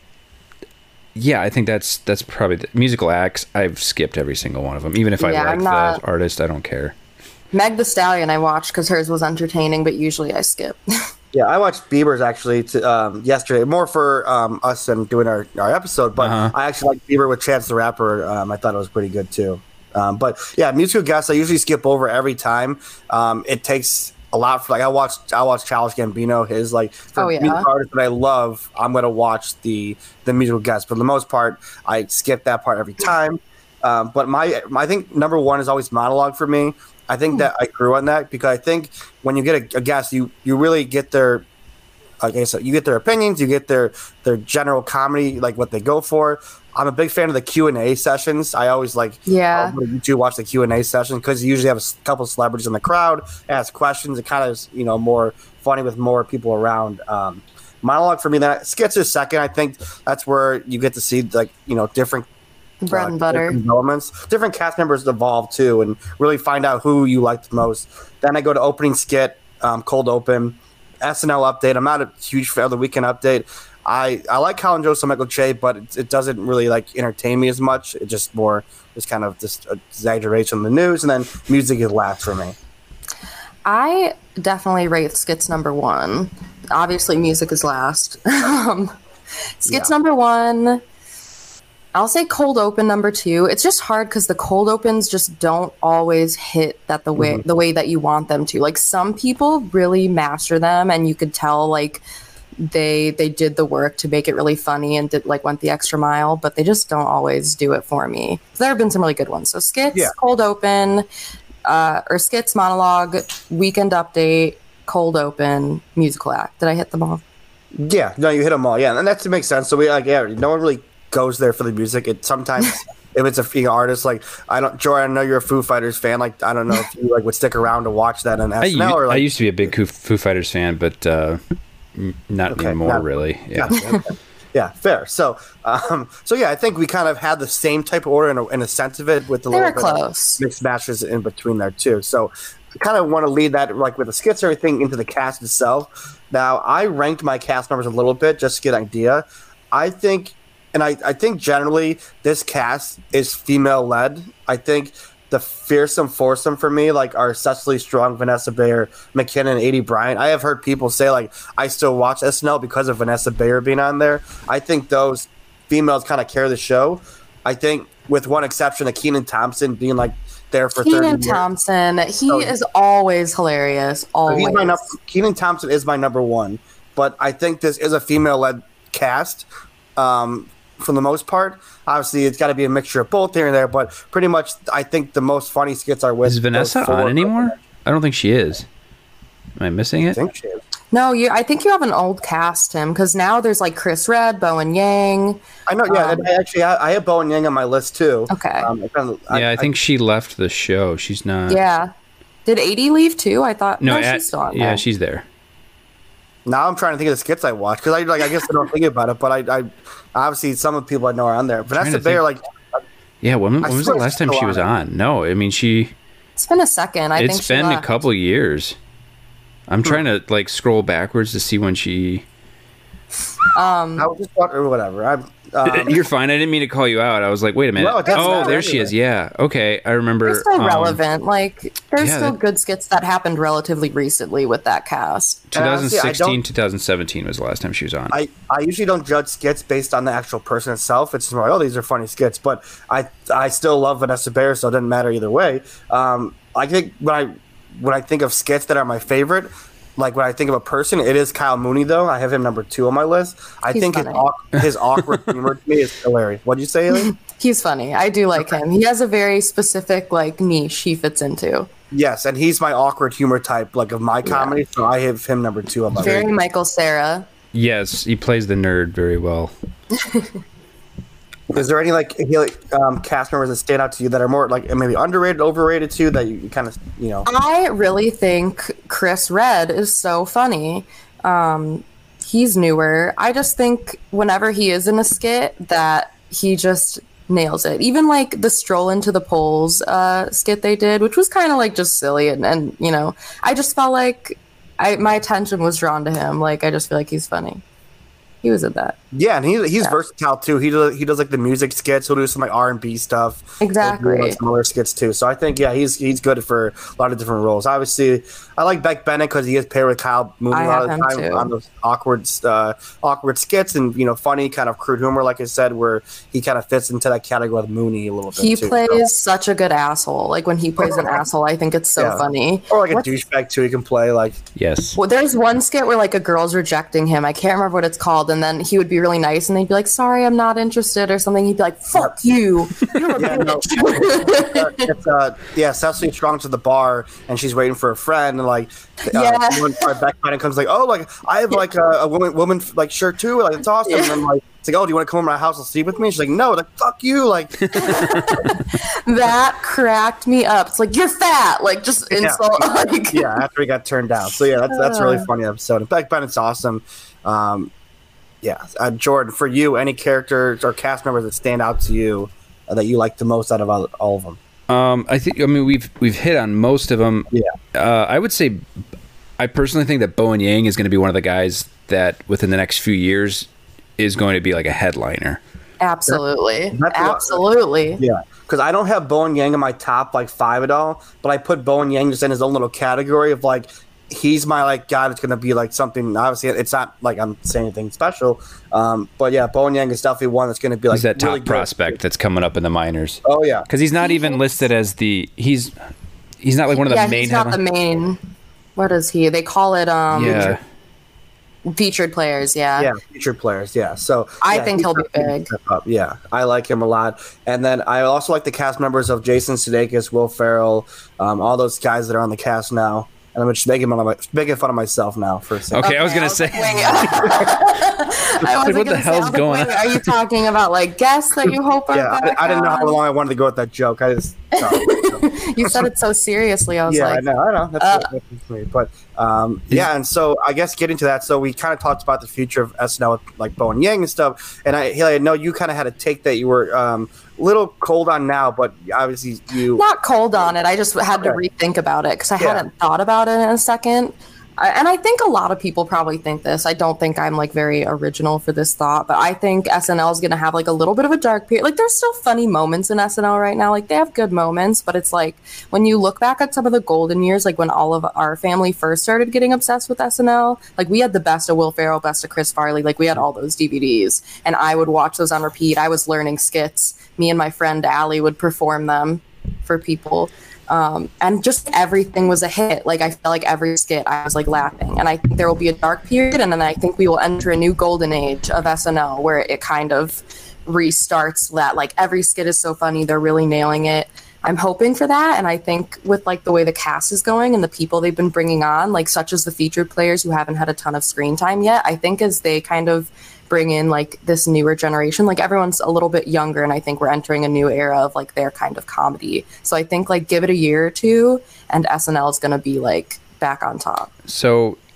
yeah, I think that's probably the musical acts. I've skipped every single one of them, even if I like the artist. I don't care. Meg The Stallion I watched because hers was entertaining, but usually I skip. Yeah, I watched Bieber's actually yesterday, more for us and doing our episode, but I actually like Bieber with Chance the Rapper. I thought it was pretty good too. But yeah, musical guests I usually skip over every time. It takes a lot for I watch Childish Gambino, his music artist that I love. I'm gonna watch the musical guest, but for the most part, I skip that part every time. But I think number 1 is always monologue for me. I think that I grew on that because I think when you get a guest, you really get their, you get their opinions, you get their general comedy, like what they go for. I'm a big fan of the Q&A7sessions. I always YouTube watch the Q&A session because you usually have a couple of celebrities in the crowd ask questions. It kind of is more funny with more people around. Monologue for me, that skits is second. I think that's where you get to see different bread and butter developments. Different cast members evolve too, and really find out who you like the most. Then I go to opening skit, cold open, SNL update. I'm not a huge fan of the weekend update. I like Colin Jost and Michael Che, but it doesn't really entertain me as much. It just more kind of just exaggeration of the news, and then music is last for me. I definitely rate skits number 1. Obviously, music is last. Skits number 1. I'll say cold open number 2. It's just hard because the cold opens just don't always hit that the way that you want them to. Like some people really master them, and you could tell they did the work to make it really funny and went the extra mile, but they just don't always do it for me. There have been some really good ones. So skits, cold open, or skits, monologue, weekend update, cold open, musical act. Did I hit them all? Yeah, no, you hit them all. Yeah, and that makes sense. So no one really goes there for the music. It sometimes if it's a female artist, Joy, I know you're a Foo Fighters fan. I don't know if you would stick around to watch that on SNL. I used to be a big Foo Fighters fan, but not anymore, really. Yeah. Yeah, fair. So I think we kind of had the same type of order in a sense of it, with a little bit of mixed matches in between there too. So I kind of want to lead that with the skits, everything into the cast itself. Now I ranked my cast members a little bit just to get an idea. I think generally this cast is female led. I think the fearsome foursome for me are Cecily Strong, Vanessa Bayer, McKinnon, and Aidy Bryant. I have heard people say I still watch SNL because of Vanessa Bayer being on there. I think those females kind of carry the show. I think with one exception of Kenan Thompson being there for 30 years. Kenan Thompson, he is always hilarious. Always. Kenan Thompson is my number 1, but I think this is a female led cast. For the most part, obviously it's got to be a mixture of both here and there, but pretty much I think the most funny skits are with. Is Vanessa on anymore? I don't think she is. Am I missing it? I think she is. No, I think you have an old cast, Tim, because now there's Chris Redd, Bowen Yang. I know, yeah. I have Bowen Yang on my list too. Okay. I think she left the show. She's not. Yeah. Did Aidy leave too? I thought. No, she's still on there. Yeah, she's there. Now I'm trying to think of the skits I watched because I guess I don't think about it, but I obviously some of the people I know are on there. Vanessa Bayer, like, yeah, when was the last time she was on? No, I mean It's been a second. It's been a couple years. I'm trying to like scroll backwards to see when she. I was just or whatever. You're fine. I didn't mean to call you out. I was like, wait a minute. No, there she is. Yeah. Okay. I remember. They're still relevant. Like, there's still good skits that happened relatively recently with that cast. 2016, 2017 was the last time she was on. I usually don't judge skits based on the actual person itself. It's more like, oh, these are funny skits. But I still love Vanessa Bayer, so it doesn't matter either way. I think when I think of skits that are my favorite, like when I think of a person, it is Kyle Mooney, though. I have him number 2 on my list. I think his awkward humor to me is hilarious. What'd you say, Haley? He's funny. I do like him. He has a very specific like niche he fits into. Yes, and he's my awkward humor type, like of my comedy. So I have him number 2 on my list. Very Michael Cera. Yes, he plays the nerd very well. Is there any cast members that stand out to you that are more like maybe underrated, overrated too? That you kind of I really think Chris Redd is so funny. He's newer. I just think whenever he is in a skit, that he just nails it. Even like the Stroll into the Polls skit they did, which was kind of like just silly, and I just felt like my attention was drawn to him. Like I just feel like he's funny. He was in that. Yeah, and he's versatile too. He does like the music skits. He'll do some like R&B stuff. Exactly. Some other skits too. So I think he's good for a lot of different roles. Obviously, I like Beck Bennett because he is paired with Kyle Mooney a lot of the time too. On those awkward skits and funny kind of crude humor, like I said, where he kind of fits into that category with Mooney a little bit. He plays such a good asshole. Like when he plays an asshole, I think it's so funny. Or like a douchebag too. He can play like yes. Well, there's one skit where like a girl's rejecting him. I can't remember what it's called. And then he would be really nice, and they'd be like, "Sorry, I'm not interested," or something. He'd be like, "Fuck you." You're a bitch. Cecily Strong's at the bar, and she's waiting for a friend, and like, one part Beck Bennett comes like, "Oh, like I have like a woman like shirt too, like it's awesome." And I'm like, it's like, "Oh, do you want to come over to my house and sleep with me?" And she's like, "No." Like, "Fuck you!" Like that cracked me up. It's like, "You're fat," like just insult. After he got turned down. So that's a really funny episode. And Beck Bennett's awesome. Jordan, for you, any characters or cast members that stand out to you that you like the most out of all of them? I mean we've hit on most of them. Yeah. I would say I personally think that Bowen Yang is going to be one of the guys that within the next few years is going to be like a headliner. Absolutely. Absolutely. Yeah. Because I don't have Bowen Yang in my top like 5 at all, but I put Bowen Yang just in his own little category of like he's my like guy that's gonna be like something. Obviously, it's not like I'm saying anything special, but yeah, Bowen Yang is definitely one that's gonna be like he's that top really prospect that's coming up in the minors. Oh yeah, because he's not even listed as he's not like one of the main. He's not the main. What is he? They call it featured players. Yeah, featured players. Yeah, so I think he'll be big. Yeah, I like him a lot, and then I also like the cast members of Jason Sudeikis, Will Ferrell, all those guys that are on the cast now. And I'm just making fun of myself now for a second. Okay, I was going to say. What the hell's going on? Are you talking about like guests that you hope are back? I didn't know how long I wanted to go with that joke. I just you said it so seriously. I was like, I know. That's me. But and so I guess getting to that. So we kind of talked about the future of SNL with like Bowen Yang and stuff. And I know you kind of had a take that you were a little cold on now, but obviously you not cold on it. I just had to rethink about it because I hadn't thought about it in a second. And I think a lot of people probably think this. I don't think I'm like very original for this thought, but I think SNL is going to have like a little bit of a dark period. Like there's still funny moments in SNL right now. Like they have good moments, but it's like when you look back at some of the golden years, like when all of our family first started getting obsessed with SNL, like we had the best of Will Ferrell, best of Chris Farley. Like we had all those DVDs and I would watch those on repeat. I was learning skits. Me and my friend Allie would perform them for people. And just everything was a hit. Like I felt like every skit I was like laughing, and I think there will be a dark period, and then I think we will enter a new golden age of SNL where it kind of restarts that like every skit is so funny, they're really nailing it. I'm hoping for that, and I think with like the way the cast is going and the people they've been bringing on, like such as the featured players who haven't had a ton of screen time yet, I think as they kind of bring in like this newer generation, like everyone's a little bit younger, and I think we're entering a new era of like their kind of comedy. So I think like give it a year or two and SNL is going to be like back on top. So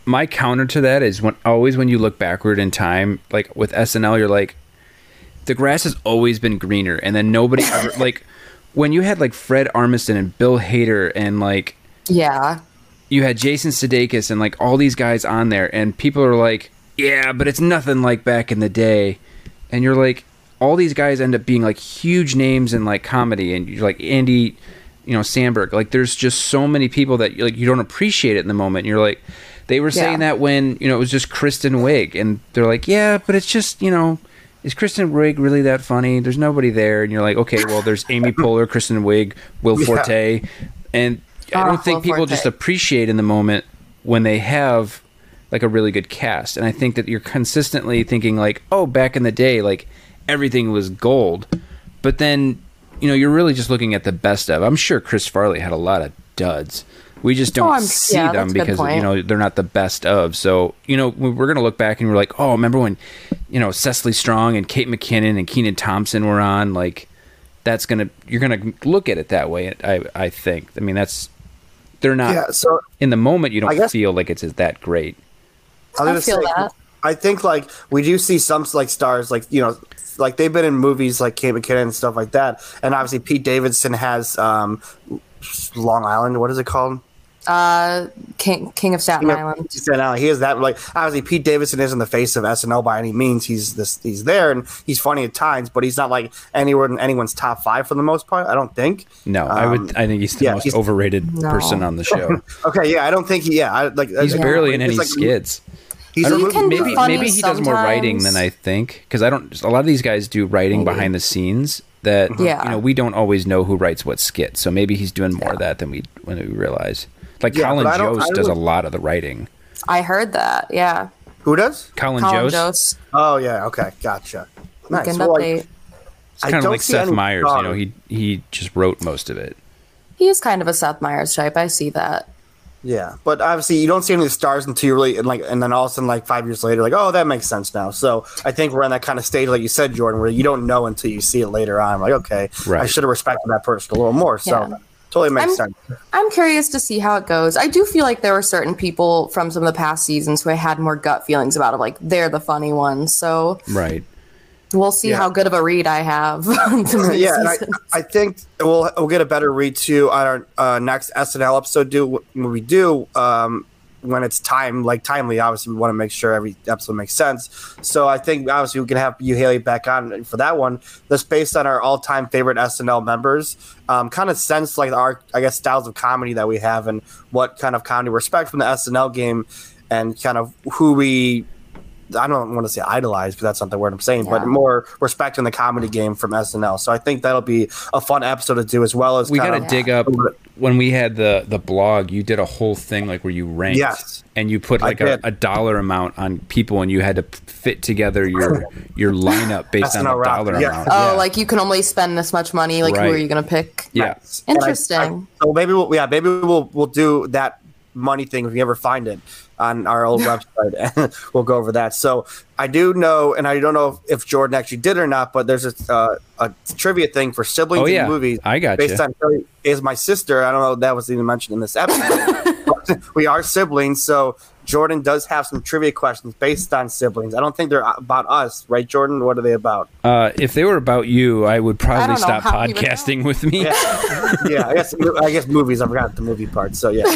my counter to that is when you look backward in time, like with SNL, you're like, the grass has always been greener, and then nobody ever like when you had like Fred Armisen and Bill Hader and like you had Jason Sudeikis and like all these guys on there, and people are like, yeah, but it's nothing like back in the day, and you're like, all these guys end up being like huge names in like comedy, and you're like Andy, Samberg, like there's just so many people that like you don't appreciate it in the moment. And you're like, they were saying that when it was just Kristen Wiig, and they're like, yeah, but it's just is Kristen Wiig really that funny? There's nobody there. And you're like, okay, well, there's Amy Poehler, Kristen Wiig, Will Forte. And I don't think people just appreciate in the moment when they have like a really good cast. And I think that you're consistently thinking like, oh, back in the day, like everything was gold. But then, you're really just looking at the best of. I'm sure Chris Farley had a lot of duds. We just don't see them because, they're not the best of. So, we're going to look back and we're like, oh, remember when, Cecily Strong and Kate McKinnon and Kenan Thompson were on? Like, you're going to look at it that way, I think. I mean, they're not, so in the moment, you don't feel like it's that great. I feel that. I think, like, we do see some, like, stars, like, like they've been in movies like Kate McKinnon and stuff like that. And obviously Pete Davidson has Long Island. What is it called? King of Staten Island. He is that, like, obviously Pete Davidson isn't the face of SNL by any means. He's there and he's funny at times, but he's not like anywhere in anyone's top 5 for the most part. I don't think. No, I think he's the most overrated person on the show. Okay, yeah, I don't think he's barely in any skits. Maybe he does more writing than I think, because a lot of these guys do writing behind the scenes that we don't always know who writes what skit. So maybe he's doing more of that than we realize. Like Colin Jost does a lot of the writing. I heard that. Yeah. Who does? Colin Jost. Oh yeah. Okay. Gotcha. Nice. Update. It's kind of like Seth Meyers. He just wrote most of it. He is kind of a Seth Meyers type. I see that. Yeah, but obviously you don't see any of the stars until you really and then all of a sudden, like 5 years later, like, oh, that makes sense now. So I think we're in that kind of stage, like you said, Jordan, where you don't know until you see it later on. Like, okay, I should have respected that person a little more. So totally makes sense. I'm curious to see how it goes. I do feel like there were certain people from some of the past seasons who I had more gut feelings about, of like they're the funny ones. So we'll see how good of a read I have. And I think we'll get a better read too on our next SNL episode. When it's timely. Obviously, we want to make sure every episode makes sense. So I think obviously we can have you, Haley, back on for that one. That's based on our all-time favorite SNL members. Kind of sense like our, I guess, styles of comedy that we have and what kind of comedy we respect from the SNL game, and kind of who we. I don't want to say idolize, because that's not the word I'm saying, but more respect in the comedy game from SNL. So I think that'll be a fun episode to do, as well as we got to dig up when we had the blog. You did a whole thing like where you ranked, and you put like a dollar amount on people, and you had to fit together your lineup based on a dollar amount. Oh, like you can only spend this much money. Like who are you going to pick? Yeah, interesting. So maybe we'll do that money thing if you ever find it on our old website, and we'll go over that. So I do know, and I don't know if Jordan actually did or not, but there's a trivia thing for siblings in movies. I got based on Kelly is my sister. I don't know if that was even mentioned in this episode. We are siblings, so Jordan does have some trivia questions based on siblings. I don't think they're about us, right, Jordan? What are they about? If they were about you, I would probably stop podcasting with me. Yeah, I guess movies. I forgot the movie part. So yeah.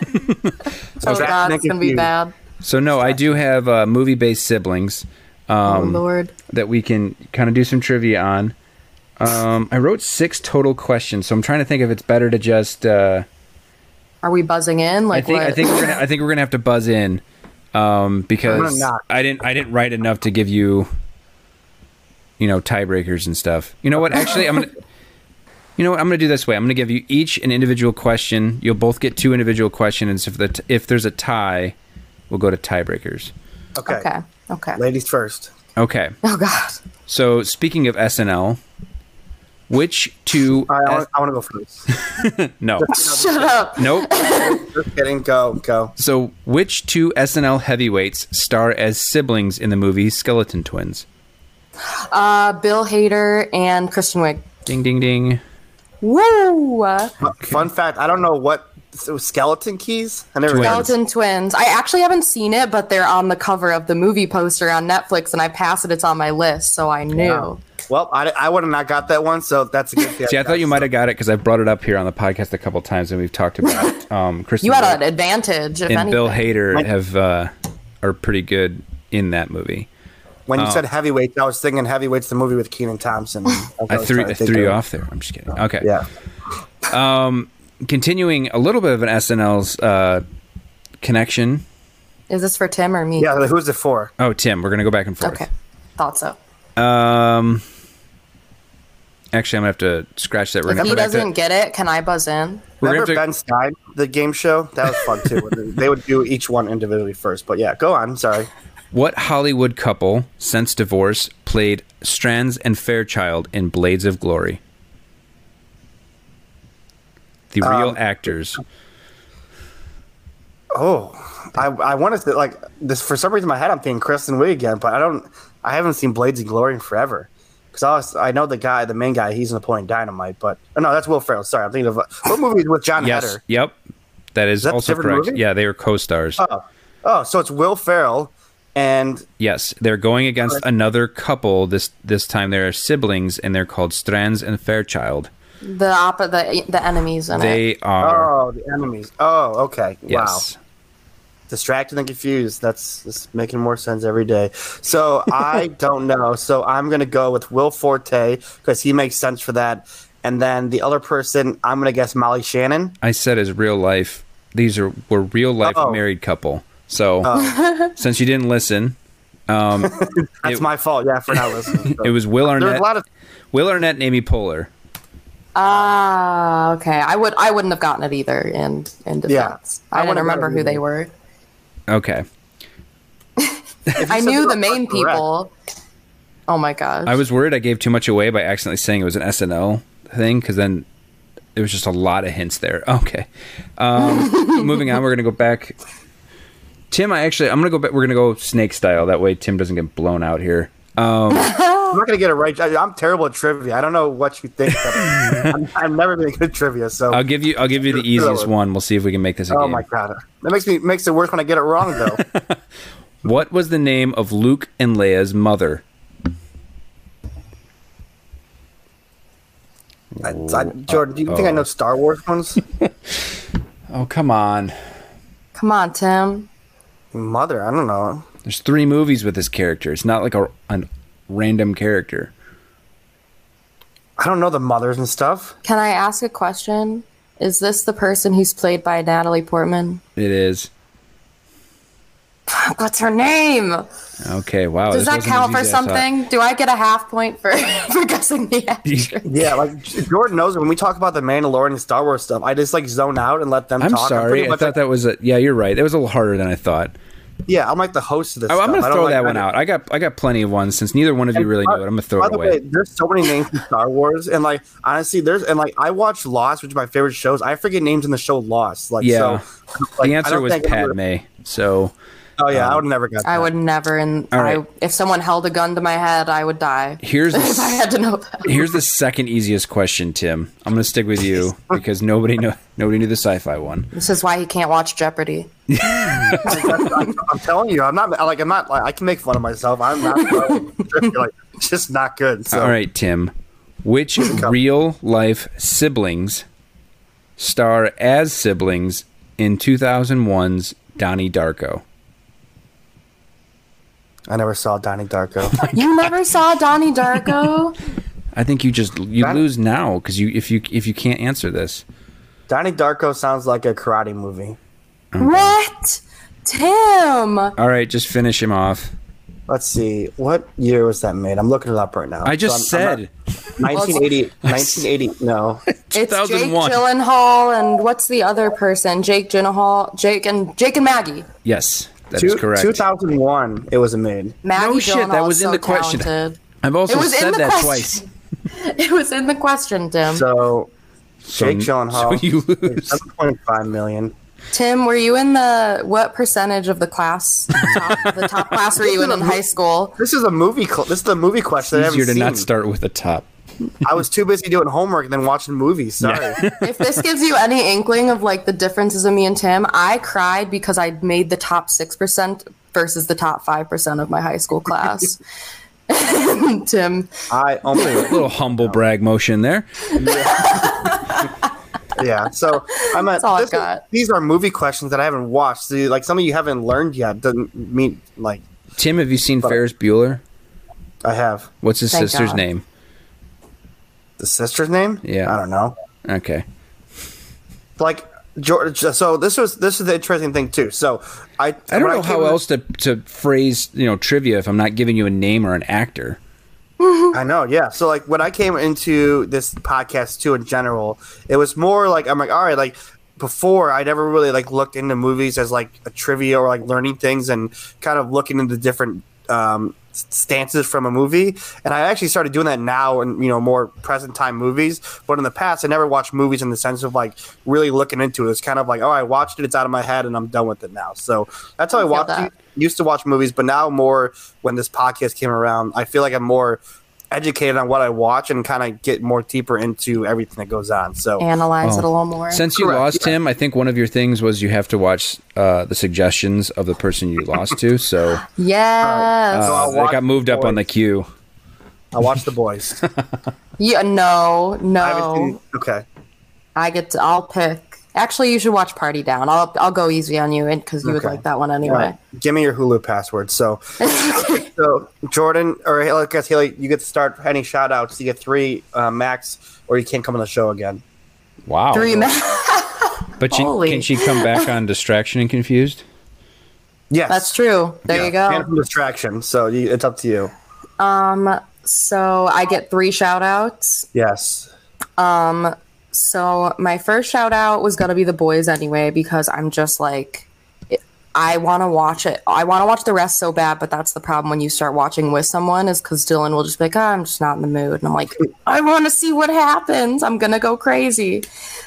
Oh God, it's gonna be bad. So no, I do have movie-based siblings. Oh Lord. That we can kind of do some trivia on. I wrote 6 total questions, so I'm trying to think if it's better to just. Are we buzzing in? Like I think we're gonna have to buzz in, because I didn't write enough to give you, tiebreakers and stuff. You know what? Actually, I'm gonna do this way. I'm gonna give you each an individual question. You'll both get 2 individual questions. If there's a tie, we'll go to tiebreakers. Okay. Ladies first. Okay. Oh God. So speaking of SNL. Which 2... I want to go first. No. Shut up. Nope. Just kidding. Go. So, which 2 SNL heavyweights star as siblings in the movie Skeleton Twins? Bill Hader and Kristen Wiig. Ding, ding, ding. Woo! Fun fact, I don't know what Skeleton Keys? I never. Twins. Skeleton Twins. I actually haven't seen it, but they're on the cover of the movie poster on Netflix, and I passed it. It's on my list, so I knew. Yeah. Well, I would have not got that one, so that's a good thing. See, I thought you might have got it because I've brought it up here on the podcast a couple times, and we've talked about Kristen. You had Wiig an advantage, if and anything. Bill Hader are pretty good in that movie. When you said heavyweight, I was thinking heavyweights, the movie with Kenan Thompson. I threw you off there. I'm just kidding. Okay. Yeah. Continuing a little bit of an SNL's connection. Is this for Tim or me? Yeah. Who's it for? Oh, Tim. We're gonna go back and forth. Okay. Thought so. Actually, I'm gonna have to scratch that. We're If gonna he go back to- doesn't get it, can I buzz in? Remember gonna have Ben Stein, the game show? That was fun too. They would do each one individually first. But yeah, go on. Sorry. What Hollywood couple, since divorce, played Strands and Fairchild in Blades of Glory? The real actors. Oh, I wanted to like this for some reason. In my head, I'm thinking Kristen Wiig again, but I haven't seen Blades of Glory in forever. Because I know the main guy. He's in Napoleon Dynamite, but no, that's Will Ferrell. Sorry, I'm thinking of what movie is with John Yes. Heder? Yep. That is that a also different correct. movie? Yeah, they were co-stars. Oh, so it's Will Ferrell and Yes, they're going against another couple. This time they're siblings, and they're called Strands and Fairchild. The enemies in it. They are. the enemies. Oh, okay. Yes. Wow. Distracted and confused. That's making more sense every day. So I don't know. So I'm going to go with Will Forte because he makes sense for that. And then the other person, I'm going to guess Molly Shannon. I said as real life. These were real life married couple. So since you didn't listen, That's my fault. Yeah, for not listening. So. it was Will There's Arnett. a lot of Will Arnett and Amy Poehler. Okay. I wouldn't have gotten it either in defense. Yeah. I I didn't wouldn't have remember gotten it who they either. were. Okay. I knew the main people. Oh my gosh. I was worried I gave too much away by accidentally saying it was an SNL thing, because then it was just a lot of hints there. Okay. Moving on, we're going to go back. Tim, I'm going to go back. We're going to go snake style. That way Tim doesn't get blown out here. I'm not gonna get it right. I'm terrible at trivia. I don't know what you think. I'm never been good at trivia. So I'll give you the easiest one. We'll see if we can make this a game. Oh my god, that makes it worse when I get it wrong though. What was the name of Luke and Leia's mother? Jordan, do you think I know Star Wars ones? Oh, come on. Come on, Tim. Mother, I don't know. There's 3 movies with this character. It's not like a random character. I don't know the mothers and stuff. Can I ask a question? Is this the person who's played by Natalie Portman? It is. What's her name? Okay, wow. Does this that wasn't count as for easy as I thought. something? Do I get a half point for guessing the actress? Yeah, like Jordan knows when we talk about the Mandalorian and Star Wars stuff, I just like zone out and let them I'm talk. sorry. I thought that was yeah, you're right. It was a little harder than I thought. Yeah, I'm like the host of this. I'm stuff. going I to don't throw like that one out. I got plenty of ones since neither one of you really knew it. I'm going to throw By it the away. way, there's so many names in Star Wars, and like honestly, I watch Lost, which is my favorite shows. I forget names in the show Lost. Like, Yeah. so, like, The I answer don't was think I would've- Padme. So Oh yeah, I would never got that. I would never, and All right. if someone held a gun to my head, I would die. here's If I had to know that. here's the second easiest question, Tim. I'm going to stick with you because nobody knew the sci-fi one. This is why he can't watch Jeopardy. I'm telling you, I'm not. I can make fun of myself. I'm not. Like, it's just not good. So. All right, Tim. Which real life siblings star as siblings in 2001's Donnie Darko? I never saw Donnie Darko. You never saw Donnie Darko? I think you lose now because if you can't answer this. Donnie Darko sounds like a karate movie. What? Tim! All right, just finish him off. Let's see. What year was that made? I'm looking it up right now. I just said 1980. 1980. No. It's Jake 2001. Gyllenhaal and what's the other person? Jake and Maggie. Yes, that is correct. 2001. It was made. Maggie No shit, Gyllenhaal that was is in so the question. talented. I've also It was in said the that question. twice. It was in the question, Tim. So Jake Gyllenhaal. So you lose. 7.5 million. Tim, were you in what percentage of the class? The top class were you in high school? This is a movie. This is the movie question. I Easier haven't to not seen. start with the top. I was too busy doing homework than watching movies. Sorry. If this gives you any inkling of like the differences in me and Tim, I cried because I made the top 6% versus the top 5% of my high school class. Tim, I only A little humble brag motion there. Yeah, so I'm at. That's all I've got. These are movie questions that I haven't watched. So, like some of you haven't learned yet. Doesn't mean like. Tim, have you seen Ferris Bueller? I have. What's his Thank sister's God. name? The sister's name? Yeah. I don't know. Okay. Like George. So this is the interesting thing too. So I don't know how else to phrase trivia if I'm not giving you a name or an actor. I know, yeah. So like when I came into this podcast too in general, it was more like I'm like, all right, like before I never really like looked into movies as like a trivia or like learning things and kind of looking into different stances from a movie. And I actually started doing that now in more present time movies. But in the past I never watched movies in the sense of like really looking into it. It's kind of like, oh, I watched it, it's out of my head and I'm done with it now. So that's how I used to watch movies, but now more when this podcast came around, I feel like I'm more educated on what I watch and kind of get more deeper into everything that goes on. So analyze it a little more. Since you lost him, I think one of your things was you have to watch the suggestions of the person you lost to. So yes, So they got moved up on the queue. I watch The Boys. yeah, no. I haven't seen, okay. I'll pick. Actually, you should watch Party Down. I'll go easy on you because you would like that one anyway. Right. Give me your Hulu password. So, so Jordan or I guess Haley, you get to start any shout outs. You get 3 max, or you can't come on the show again. Wow. 3 max. But can she come back on Distraction and Confused? Yes, That's true. There you go. And from Distraction. So it's up to you. So I get 3 shout outs. Yes. So my first shout out was gonna be The Boys anyway, because I'm just like, I want to watch it. I want to watch the rest so bad, but that's the problem when you start watching with someone is because Dylan will just be like, oh, I'm just not in the mood. And I'm like, I want to see what happens. I'm going to go crazy.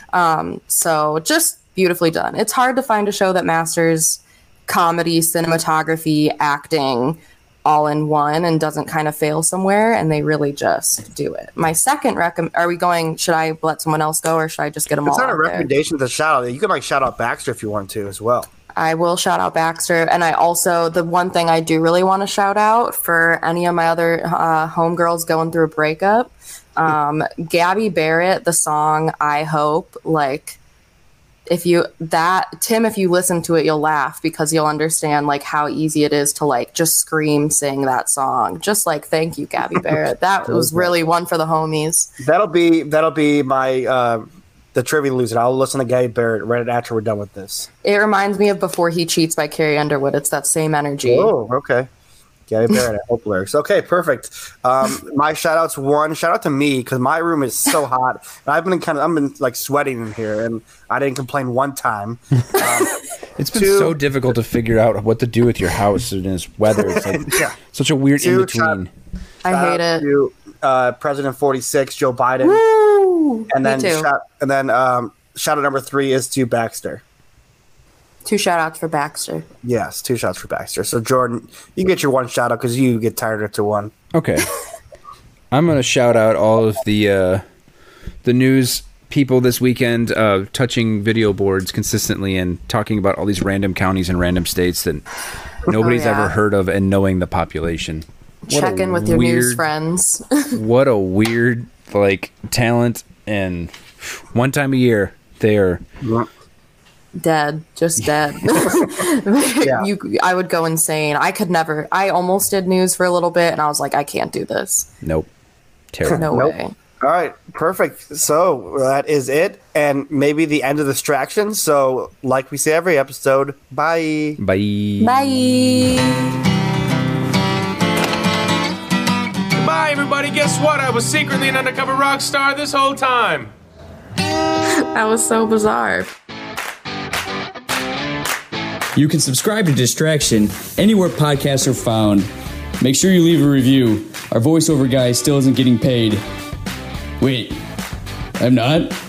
So just beautifully done. It's hard to find a show that masters comedy, cinematography, acting all in one and doesn't kind of fail somewhere, and they really just do it. My second should I let someone else go, or should I just get them all out there? It's not a recommendation to shout out. You can like shout out Baxter if you want to as well. I will shout out Baxter, and I also, the one thing I do really want to shout out for any of my other homegirls going through a breakup, Gabby Barrett, the song I Hope, like, if you listen to it, you'll laugh because you'll understand like how easy it is to like just sing that song. Just like, thank you, Gabby Barrett. That was really one for the homies. That'll be my the trivia loser. I'll listen to Gabby Barrett right after we're done with this. It reminds me of Before He Cheats by Carrie Underwood. It's that same energy. Oh, okay. Gabby Barrett, I hope lyrics. Okay, perfect. My shout out to me because my room is so hot. And I've been like sweating in here, and I didn't complain one time. It's been so difficult to figure out what to do with your house in this weather. It's like such a weird in between. I hate it. To, President 46, Joe Biden. Woo! And then Me too. Shout out number 3 is to Baxter. 2 shout outs for Baxter. Yes, 2 shots for Baxter. So Jordan, you get your 1 shout out because you get tired after 1. Okay. I'm going to shout out all of the news people this weekend touching video boards consistently and talking about all these random counties and random states that nobody's ever heard of and knowing the population. Check in with your news friends. What a weird talent, and one time a year they are dead. I would go insane. I almost did news for a little bit and I was like, I can't do this. Nope. Terrible. No way. All right, perfect. So that is it, and maybe the end of Distraction. So, like we say every episode, bye. Bye. Goodbye, everybody. Guess what? I was secretly an undercover rock star this whole time. That was so bizarre. You can subscribe to Distraction anywhere podcasts are found. Make sure you leave a review. Our voiceover guy still isn't getting paid. Wait, I'm not?